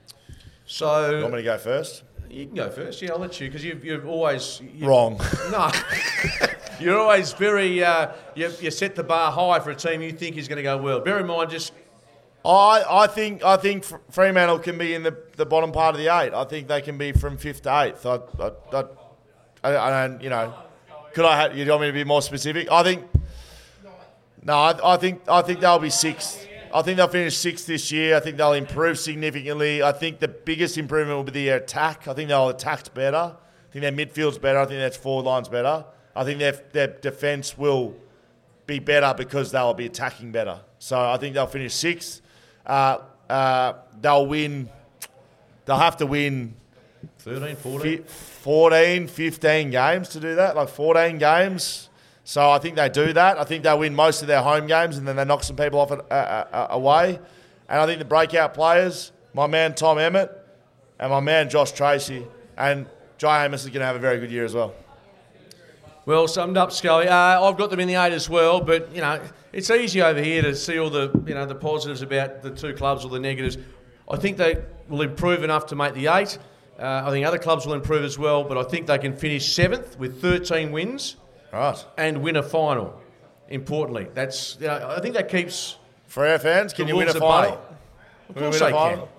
So You want me to go first? you can go first. Yeah, I'll let you because you've you've always you, Wrong. No. You're always very, uh, you, you set the bar high for a team you think is going to go well. Bear in mind, just I, I think I think F- Fremantle can be in the, the bottom part of the eight. I think they can be from fifth to eighth. I, I, I, I, I don't, you know, could I? Have, you want me to be more specific? I think. No, I, I think I think they'll be sixth. I think they'll finish sixth this year. I think they'll improve significantly. I think the biggest improvement will be their attack. I think they'll attack better. I think their midfield's better. I think their forward line's better. I think their their defence will be better because they'll be attacking better. So I think they'll finish sixth. Uh, uh, they'll win. They'll have to win thirteen, fourteen. fi- fourteen, fifteen games to do that, like fourteen games. So I think they do that. I think they'll win most of their home games and then they knock some people off it, uh, uh, away. And I think the breakout players, my man Tom Emmett and my man Josh Tracy, and Jai Amos is going to have a very good year as well. Well, summed up, Scully. Uh, I've got them in the eight as well, but you know it's easy over here to see all the you know the positives about the two clubs or the negatives. I think they will improve enough to make the eight. Uh, I think other clubs will improve as well, but I think they can finish seventh with thirteen wins Right. and win a final. Importantly, that's you know, I think that keeps. For our fans, can The you win a Wolves at final? bay. Of Can we course win a they can. final?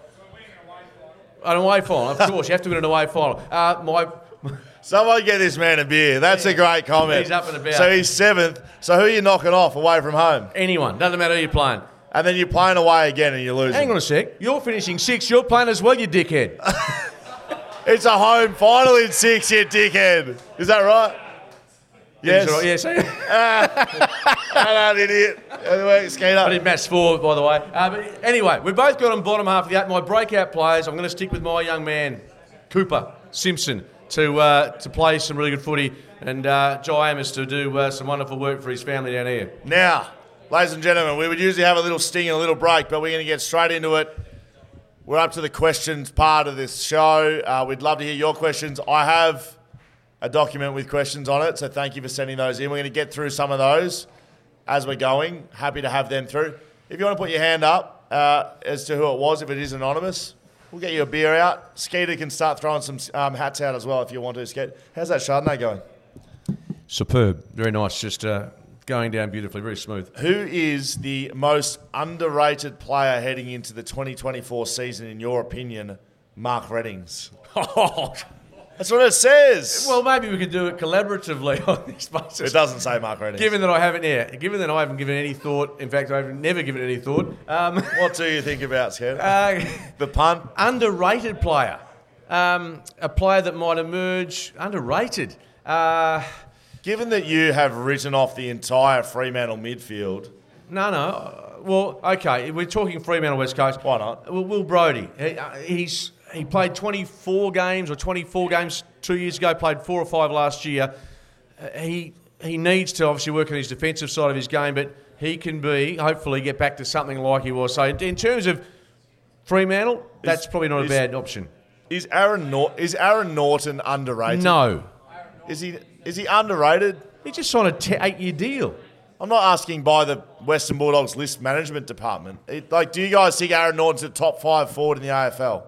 An away final, of course. You have to win an away final. Uh, my. Someone get this man a beer. That's a great comment. He's up and about. So he's seventh. So who are you knocking off away from home? Anyone, doesn't matter who you're playing. And then you're playing away again and you're losing. Hang on a sec. You're finishing sixth. You're playing as well, you dickhead. It's a home final in six, you dickhead. Is that right? Yes. Yes. Hello, idiot. Anyway, Skeeter. I did match four, by the way. Uh, but anyway, we've both got on bottom half of the eight. My breakout players, I'm going to stick with my young man, Cooper Simpson, to uh, to play some really good footy, and uh, Jai Amos to do uh, some wonderful work for his family down here. Now, ladies and gentlemen, we would usually have a little sting and a little break, but we're going to get straight into it. We're up to the questions part of this show. Uh, we'd love to hear your questions. I have a document with questions on it, so thank you for sending those in. We're going to get through some of those as we're going. Happy to have them through. If you want to put your hand up uh, as to who it was, if it is anonymous, we'll get you a beer out. Skeeter can start throwing some um, hats out as well if you want to, Skeeter. How's that Chardonnay going? Superb. Very nice. Just uh, going down beautifully. Very smooth. Who is the most underrated player heading into the twenty twenty-four season, in your opinion, Mark Reddings? That's what it says. Well, maybe we could do it collaboratively on this basis. It doesn't say Mark Reddings. Given that I haven't, yeah, given that I haven't given any thought, in fact, I've never given any thought. Um, What do you think about, Skeeter? uh, The punt? underrated player. Um, a player that might emerge underrated. Uh, Given that you have written off the entire Fremantle midfield, no, no. uh, Well, okay, we're talking Fremantle West Coast. why not? Well, Will Brodie. He, uh, he's he played twenty-four games or twenty-four games two years ago. Played four or five last year. Uh, he he needs to obviously work on his defensive side of his game, but he can be hopefully get back to something like he was. So in, in terms of Fremantle, that's probably not a is- bad option. Is Aaron Nor- is Aaron Norton underrated? No, Is he is he underrated? he just signed a t- eight-year deal. I'm not asking by the Western Bulldogs list management department. It, like, do you guys think Aaron Norton's a top five forward in the A F L?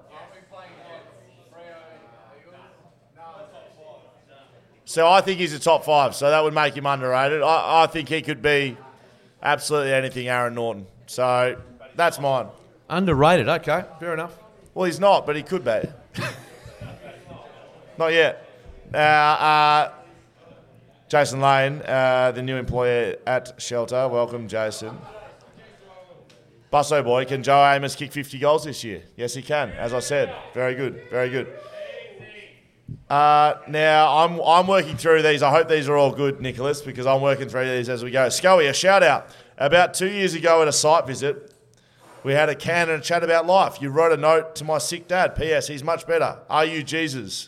So I think he's a top five, so that would make him underrated. I, I think he could be absolutely anything, Aaron Norton. So that's mine. Underrated. Okay, fair enough. Well, he's not, but he could be. Not yet. Uh, uh, Jason Lane, uh, the new employee at Shelter. Welcome, Jason. Busso boy, can Joe Amos kick fifty goals this year? Yes, he can, as I said. Very good, very good. Uh, now, I'm I'm working through these. I hope these are all good, Nicholas, because I'm working through these as we go. Scully, a shout out. About two years ago at a site visit, we had a can and a chat about life. You wrote a note to my sick dad. P S. He's much better. Are you Jesus?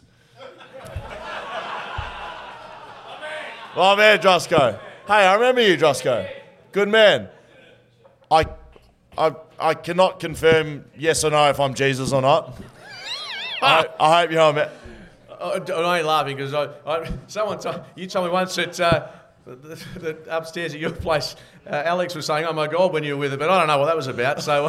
Oh, man, Drosco. Hey, I remember you, Drosco. Good man. I, I, I cannot confirm yes or no if I'm Jesus or not. I, I hope you know I'm... I, I'm only laughing because I, I, someone told, you told me once that, uh, that, that upstairs at your place, uh, Alex was saying, "Oh my God," when you were with her, but I don't know what that was about. So,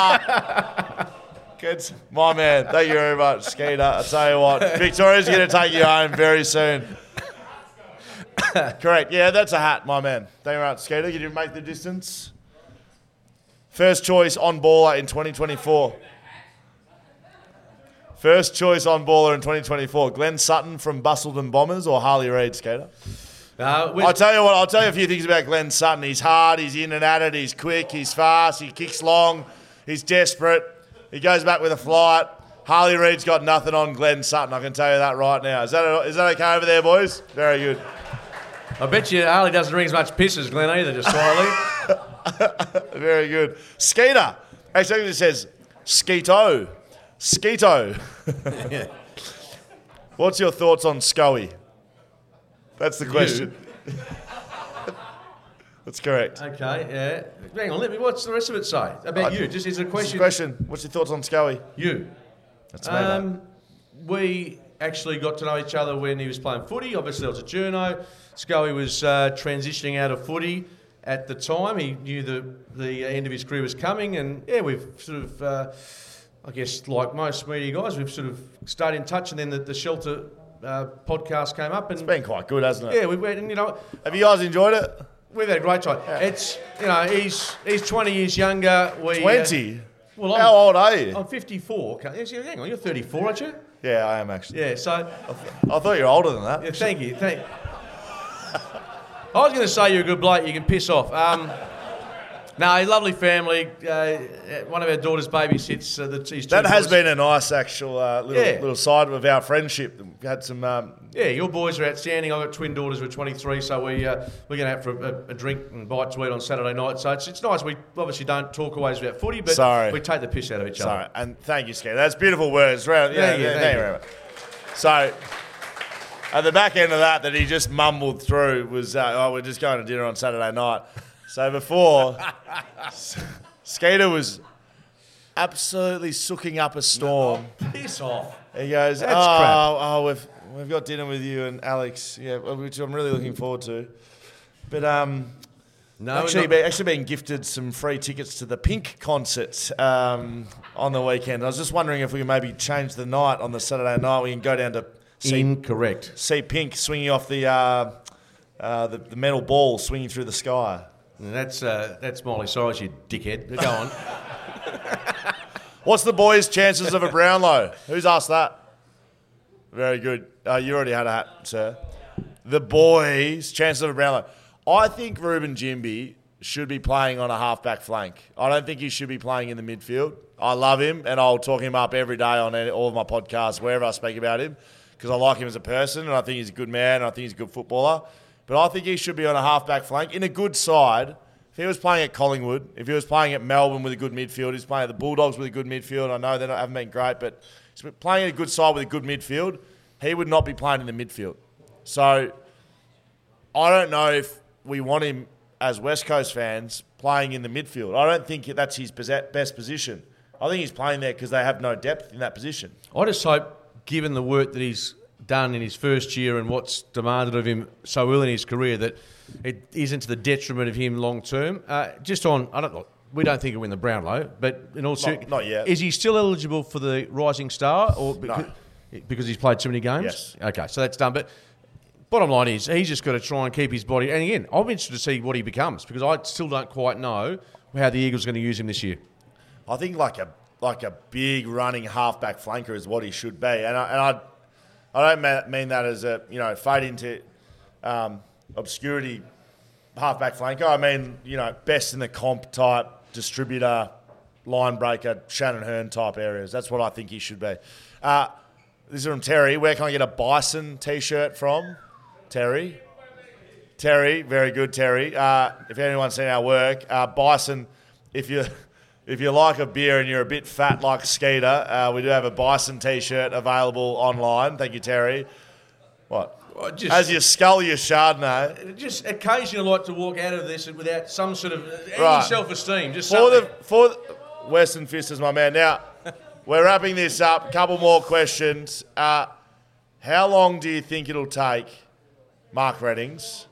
Good. My man. Thank you very much, Skeeter. I tell you what, Victoria's going to take you home very soon. Correct. Yeah, that's a hat, my man. Thank you very much, Skeeter. Did you make the distance? First choice on baller in twenty twenty-four. First choice on baller in twenty twenty-four. Glenn Sutton from Bustleton Bombers or Harley Reid, Skeeter? uh, I'll tell you what, I'll tell you a few things about Glenn Sutton. He's hard, he's in and at it, he's quick, he's fast, he kicks long, he's desperate, he goes back with a flight. Harley Reid's got nothing on Glenn Sutton, I can tell you that right now. Is that is that okay over there, boys? Very good. I bet you Harley doesn't ring as much piss as Glenn either, just slightly. Very good. Skeeter. Actually, it says Skeeto. Skeeto. What's your thoughts on Scully? That's the question. That's correct. Okay, yeah. Hang on, let me. What's the rest of it say about I- you? Just is it a What's question? the question? What's your thoughts on Scully? You. That's me, mate. Um, we actually got to know each other when he was playing footy. Obviously, there was a journo. Scully was uh, transitioning out of footy at the time. He knew the the end of his career was coming, and yeah, we've sort of, uh, I guess, like most media guys, we've sort of stayed in touch, and then the, the Shelter uh, podcast came up, and It's been quite good, hasn't it? yeah, we went, and you know, Have you guys enjoyed it? we've had a great time. It's you know, he's he's twenty years younger. We, uh, twenty? well, I'm, How old are you? I'm fifty-four. Okay, hang on, you're thirty-four, aren't you? Yeah, I am actually. Yeah, so. I thought you were older than that. Yeah, thank you. Thank. I was going to say you're a good bloke. You can piss off. Um, No, lovely family. Uh, one of our daughters babysits. Uh, the, his two That has boys. been a nice actual uh, little Yeah. little side of our friendship. We had some. Um, Yeah, your boys are outstanding. I've got twin daughters who are twenty-three, so we, uh, we're going to have for a, a drink and bite to eat on Saturday night. So it's, it's nice. We obviously don't talk always about footy, but Sorry. we take the piss out of each sorry, other. and thank you, Scary. That's beautiful words. Right, yeah, Thank you, yeah, thank thank you. you very much. So, at the back end of that, that he just mumbled through was, uh, "Oh, we're just going to dinner on Saturday night." So before, Skeeter was absolutely sooking up a storm. Piss off. He goes, That's "Oh, crap. oh, we've we've got dinner with you and Alex, yeah, which I'm really looking forward to." But um, No, actually, not- be, actually being gifted some free tickets to the Pink concert um, on the weekend. I was just wondering if we could maybe change the night on the Saturday night. We can go down to see, Incorrect. see Pink swinging off the, uh, uh, the the metal ball swinging through the sky. And that's uh, that's Miley Cyrus, you dickhead. Go on. What's the boys' chances of a Brownlow? Who's asked that? Very good. Uh, you already had a hat, sir. The boys' chances of a Brownlow. I think Ruben Jimby should be playing on a half-back flank. I don't think he should be playing in the midfield. I love him, and I'll talk him up every day on any, all of my podcasts, wherever I speak about him, because I like him as a person, and I think he's a good man, and I think he's a good footballer. But I think he should be on a half-back flank in a good side. If he was playing at Collingwood, if he was playing at Melbourne with a good midfield, he's playing at the Bulldogs with a good midfield. I know they don't- haven't been great, but he's playing at a good side with a good midfield. He would not be playing in the midfield. So I don't know if we want him as West Coast fans playing in the midfield. I don't think that's his posi- best position. I think he's playing there because they have no depth in that position. I just hope, given the work that he's done in his first year and what's demanded of him so early in his career, that it isn't to the detriment of him long term. Uh, just on, I don't know, we don't think he'll win the Brownlow, but in all ser- not yet. Is he still eligible for the Rising Star, or because, because he's played too many games? Yes. Okay, so that's done. But bottom line is, he's just got to try and keep his body. And again, I'm interested to see what he becomes, because I still don't quite know how the Eagles are going to use him this year. I think like a like a big running halfback flanker is what he should be, and I, and I I don't ma- mean that as a you know fade into um, obscurity halfback flanker. I mean you know best in the comp type distributor, line breaker, Shannon Hearn type areas. That's what I think he should be. Uh, this is from Terry. Where can I get a Bison T-shirt from? Terry. Terry, very good, Terry. Uh, if anyone's seen our work, uh, Bison, if you if you like a beer and you're a bit fat like Skeeter, uh, we do have a Bison T-shirt available online. Thank you, Terry. What? Well, just- As you scull your Chardonnay. Just occasionally like to walk out of this without some sort of any Right. self-esteem. Just For the something. for the, Western Fist is my man. Now we're wrapping this up. A couple more questions. Uh, how long do you think it'll take, Mark Reddings,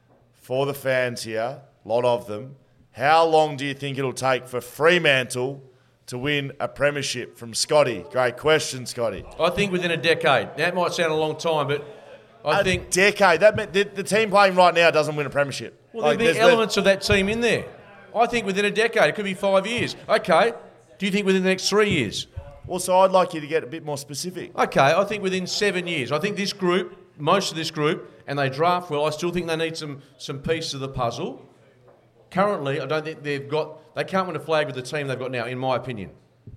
for the fans here, a lot of them? How long do you think it'll take for Fremantle to win a premiership? From Scotty. Great question, Scotty. I think within a decade. That might sound a long time, but I a think decade. That meant the, the team playing right now doesn't win a premiership. well, Like, there'll be there's- elements of that team in there. I think within a decade. It could be five years. Okay. Do you think within the next three years? Also, I'd like you to get a bit more specific. Okay. I think within seven years. I think this group, most of this group, and they draft well. I still think they need some some pieces of the puzzle. Currently, I don't think they've got. They can't win a flag with the team they've got now, in my opinion.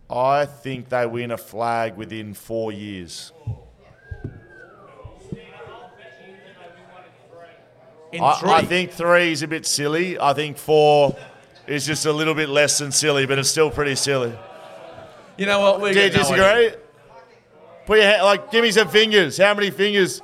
I think they win a flag within four years. In I, three. I think three is a bit silly. I think four is just a little bit less than silly, but it's still pretty silly. You know what? We're Do you getting disagree? nowhere. Put your hand, like, give me some fingers. How many fingers?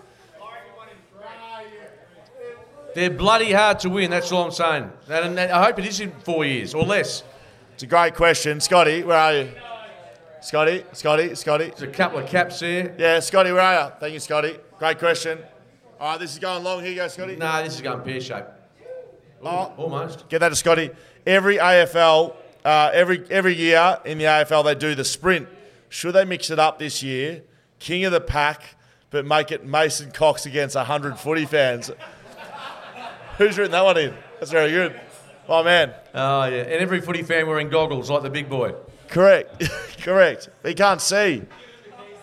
They're bloody hard to win. That's all I'm saying. And and I hope it is in four years or less. It's a great question. Scotty, where are you? Scotty, Scotty, Scotty. There's a couple of caps there. Yeah, Scotty, where are you? Thank you, Scotty. Great question. All right, this is going long. Here you go, Scotty. Nah, this is going pear shape. Oh. Almost. Get that to Scotty. Every A F L, uh, every every year in the A F L, they do the sprint. Should they mix it up this year? King of the pack, but make it Mason Cox against one hundred footy fans. Who's written that one in? That's very good. Oh, man. Oh, yeah. And every footy fan wearing goggles like the big boy. Correct. Correct. He can't see.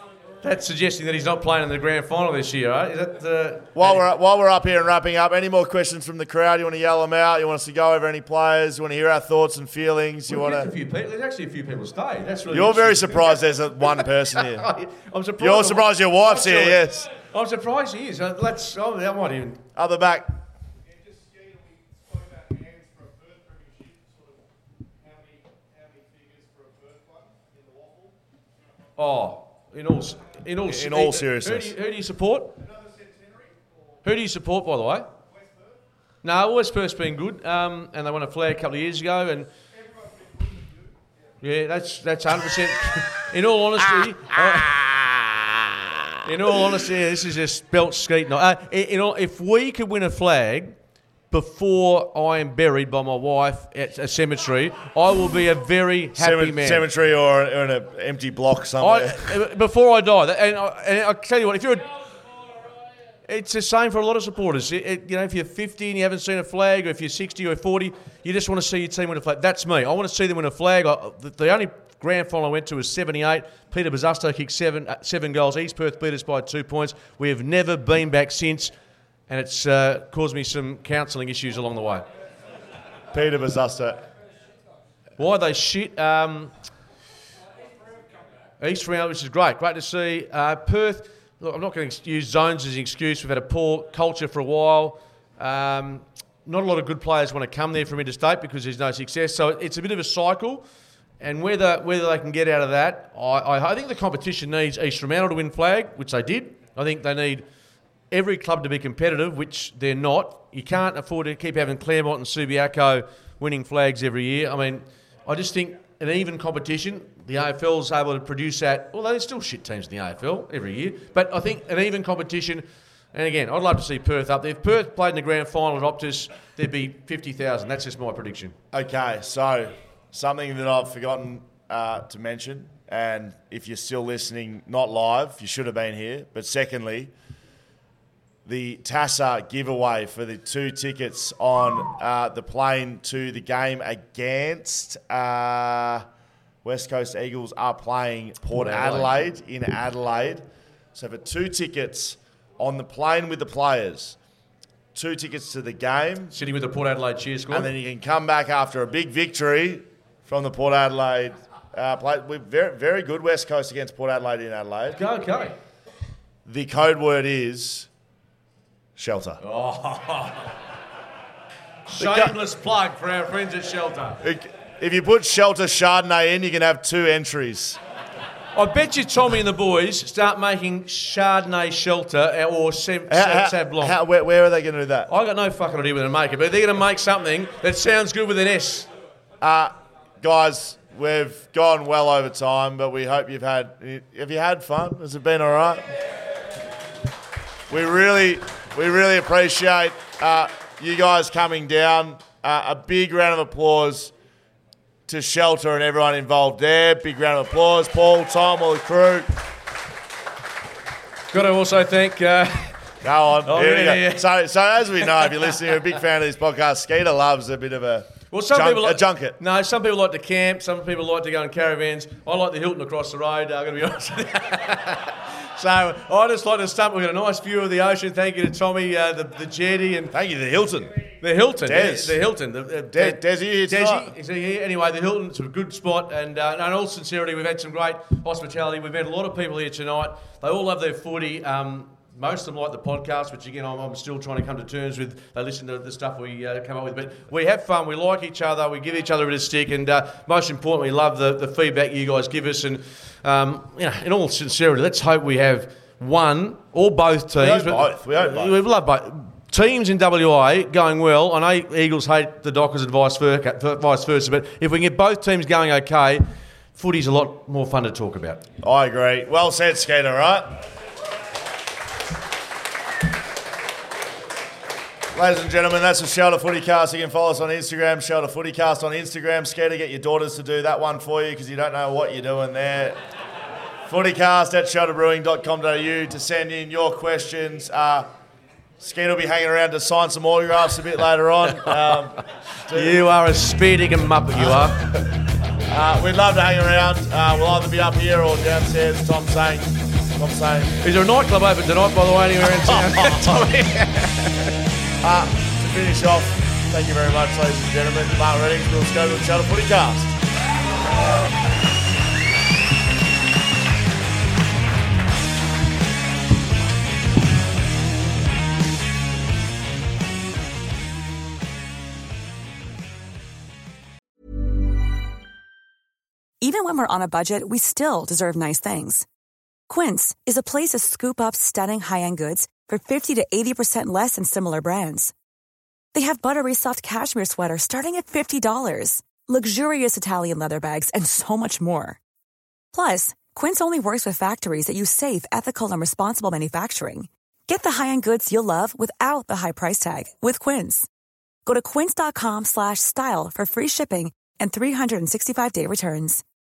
that's suggesting that he's not playing in the grand final this year, right? Is that uh, While we're while we're up here and wrapping up, any more questions from the crowd? You want to yell them out? You want us to go over any players? You want to hear our thoughts and feelings? You We've want got a to? few people. There's actually a few people stay. That's really You're very interesting. surprised there's a one person here. I'm surprised. You're surprised your wife's here, yes. I'm surprised he is. Uh, Let's. Oh, that might even. Other back. Yeah, just Skeeter, we spoke about hands for a Perth premiership, sort of how many, how many figures for a Perth one in the waffle? Oh, in all, s- in all, In all seriousness. Who do, you, who do you support? Another centenary or Who do you support, by the way? West Perth? No, West Perth's been good, um, and they won a flag a couple of years ago, and Everyone's been good with you. yeah, that's that's one hundred percent. In all honesty, I- in all honesty, this is just spelt skeet. No, uh, in, in all, if we could win a flag before I am buried by my wife at a cemetery, I will be a very happy Cemetery, man. cemetery or, or in an empty block somewhere. I, before I die, that- and I, and I tell you what, if you're, a, it's the same for a lot of supporters. It, it, you know, if you're fifty and you haven't seen a flag, or if you're sixty or forty, you just want to see your team win a flag. That's me. I want to see them win a flag. I, the, the only grand final I went to was seventy-eight. Peter Bazzusto kicked seven uh, seven goals. East Perth beat us by two points. We have never been back since, and it's uh, caused me some counselling issues along the way. Peter Bazzusto. Why are they shit? Um, East round, which is great. Great to see. Uh, Perth, look, I'm not going to use zones as an excuse. We've had a poor culture for a while. Um, not a lot of good players want to come there from interstate because there's no success. So it's a bit of a cycle. And whether whether they can get out of that, I, I, I think the competition needs East Fremantle to win flag, which they did. I think they need every club to be competitive, which they're not. You can't afford to keep having Claremont and Subiaco winning flags every year. I mean, I just think an even competition, the A F L's able to produce that, although there's still shit teams in the A F L every year, but I think an even competition, and again, I'd love to see Perth up there. If Perth played in the grand final at Optus, there'd be fifty thousand. That's just my prediction. Okay, so something that I've forgotten uh, to mention, and if you're still listening, not live, you should have been here. But secondly, the T A S A giveaway for the two tickets on uh, the plane to the game against uh, West Coast Eagles are playing Port Adelaide in Adelaide. So for two tickets on the plane with the players, two tickets to the game, Sitting with the Port Adelaide cheer squad. and then you can come back after a big victory from the Port Adelaide uh, play. We're very, very good West Coast against Port Adelaide in Adelaide. Go, okay. The code word is shelter. Shameless plug for our friends at Shelter. If you put shelter Chardonnay in, you can have two entries. I bet you Tommy and the boys start making Chardonnay Shelter or Sam, How- Sam, how- Sauv Blanc. how- where, where are they going to do that? I got no fucking idea where they make it, but they're going to make something that sounds good with an S. Uh, guys, we've gone well over time, but we hope you've had... Have you had fun? Has it been all right? We really, we really appreciate uh, you guys coming down. Uh, a big round of applause to Shelter and everyone involved there. Big round of applause. Paul, Tom, all the crew. Got to also thank... Uh, Go on. Oh, Here we yeah, go. yeah. So, so as we know, if you're listening, you're a big fan of this podcast, Skeeter loves a bit of a, well, some junk, people like, a junket. No, some people like to camp. Some people like to go in caravans. I like the Hilton across the road. I'm going to be honest with you. So I just like to stump. We've got a nice view of the ocean. Thank you to Tommy, uh, the, the jetty, and Thank you to the Hilton. the Hilton. Des. The, the Hilton. The, uh, Des, Des, are you here tonight? Desi, is he here? Anyway, the Hilton's a good spot, and uh, in all sincerity, we've had some great hospitality. We've had a lot of people here tonight. They all love their footy. Um, most of them like the podcast, which again, I'm, I'm still trying to come to terms with. They listen to the stuff we uh, come up with, but we have fun. We like each other. We give each other a bit of stick, and uh, most importantly, love the, the feedback you guys give us. And um, you know, in all sincerity, let's hope we have one or both teams. hope both. We hope both. We love both. Teams in W A going well. I know Eagles hate the Dockers and vice versa, vice versa, but if we can get both teams going okay, footy's a lot more fun to talk about. I agree. Well said, Skeeter, right? Ladies and gentlemen, that's the Shelter Footycast. You can follow us on Instagram, Shelter Footycast on Instagram. Skeeter, get your daughters to do that one for you because you don't know what you're doing there. Footycast at shelter brewing dot com dot a u to send in your questions. Uh, Skeeter will be hanging around to sign some autographs a bit later on. Um, You are a speeding muppet, you are. uh, we'd love to hang around. Uh, we'll either be up here or downstairs, Tom's saying. I'm saying. Is there a nightclub open tonight, by the way, anywhere in town? uh, to finish off, thank you very much, ladies and gentlemen. Mark Reddings, Will Scoville, Channel Footy Cast. Even when we're on a budget, we still deserve nice things. Quince is a place to scoop up stunning high-end goods for fifty to eighty percent less than similar brands. They have buttery soft cashmere sweaters starting at fifty dollars, luxurious Italian leather bags, and so much more. Plus, Quince only works with factories that use safe, ethical, and responsible manufacturing. Get the high-end goods you'll love without the high price tag with Quince. Go to quince.com slash style for free shipping and three sixty-five day returns.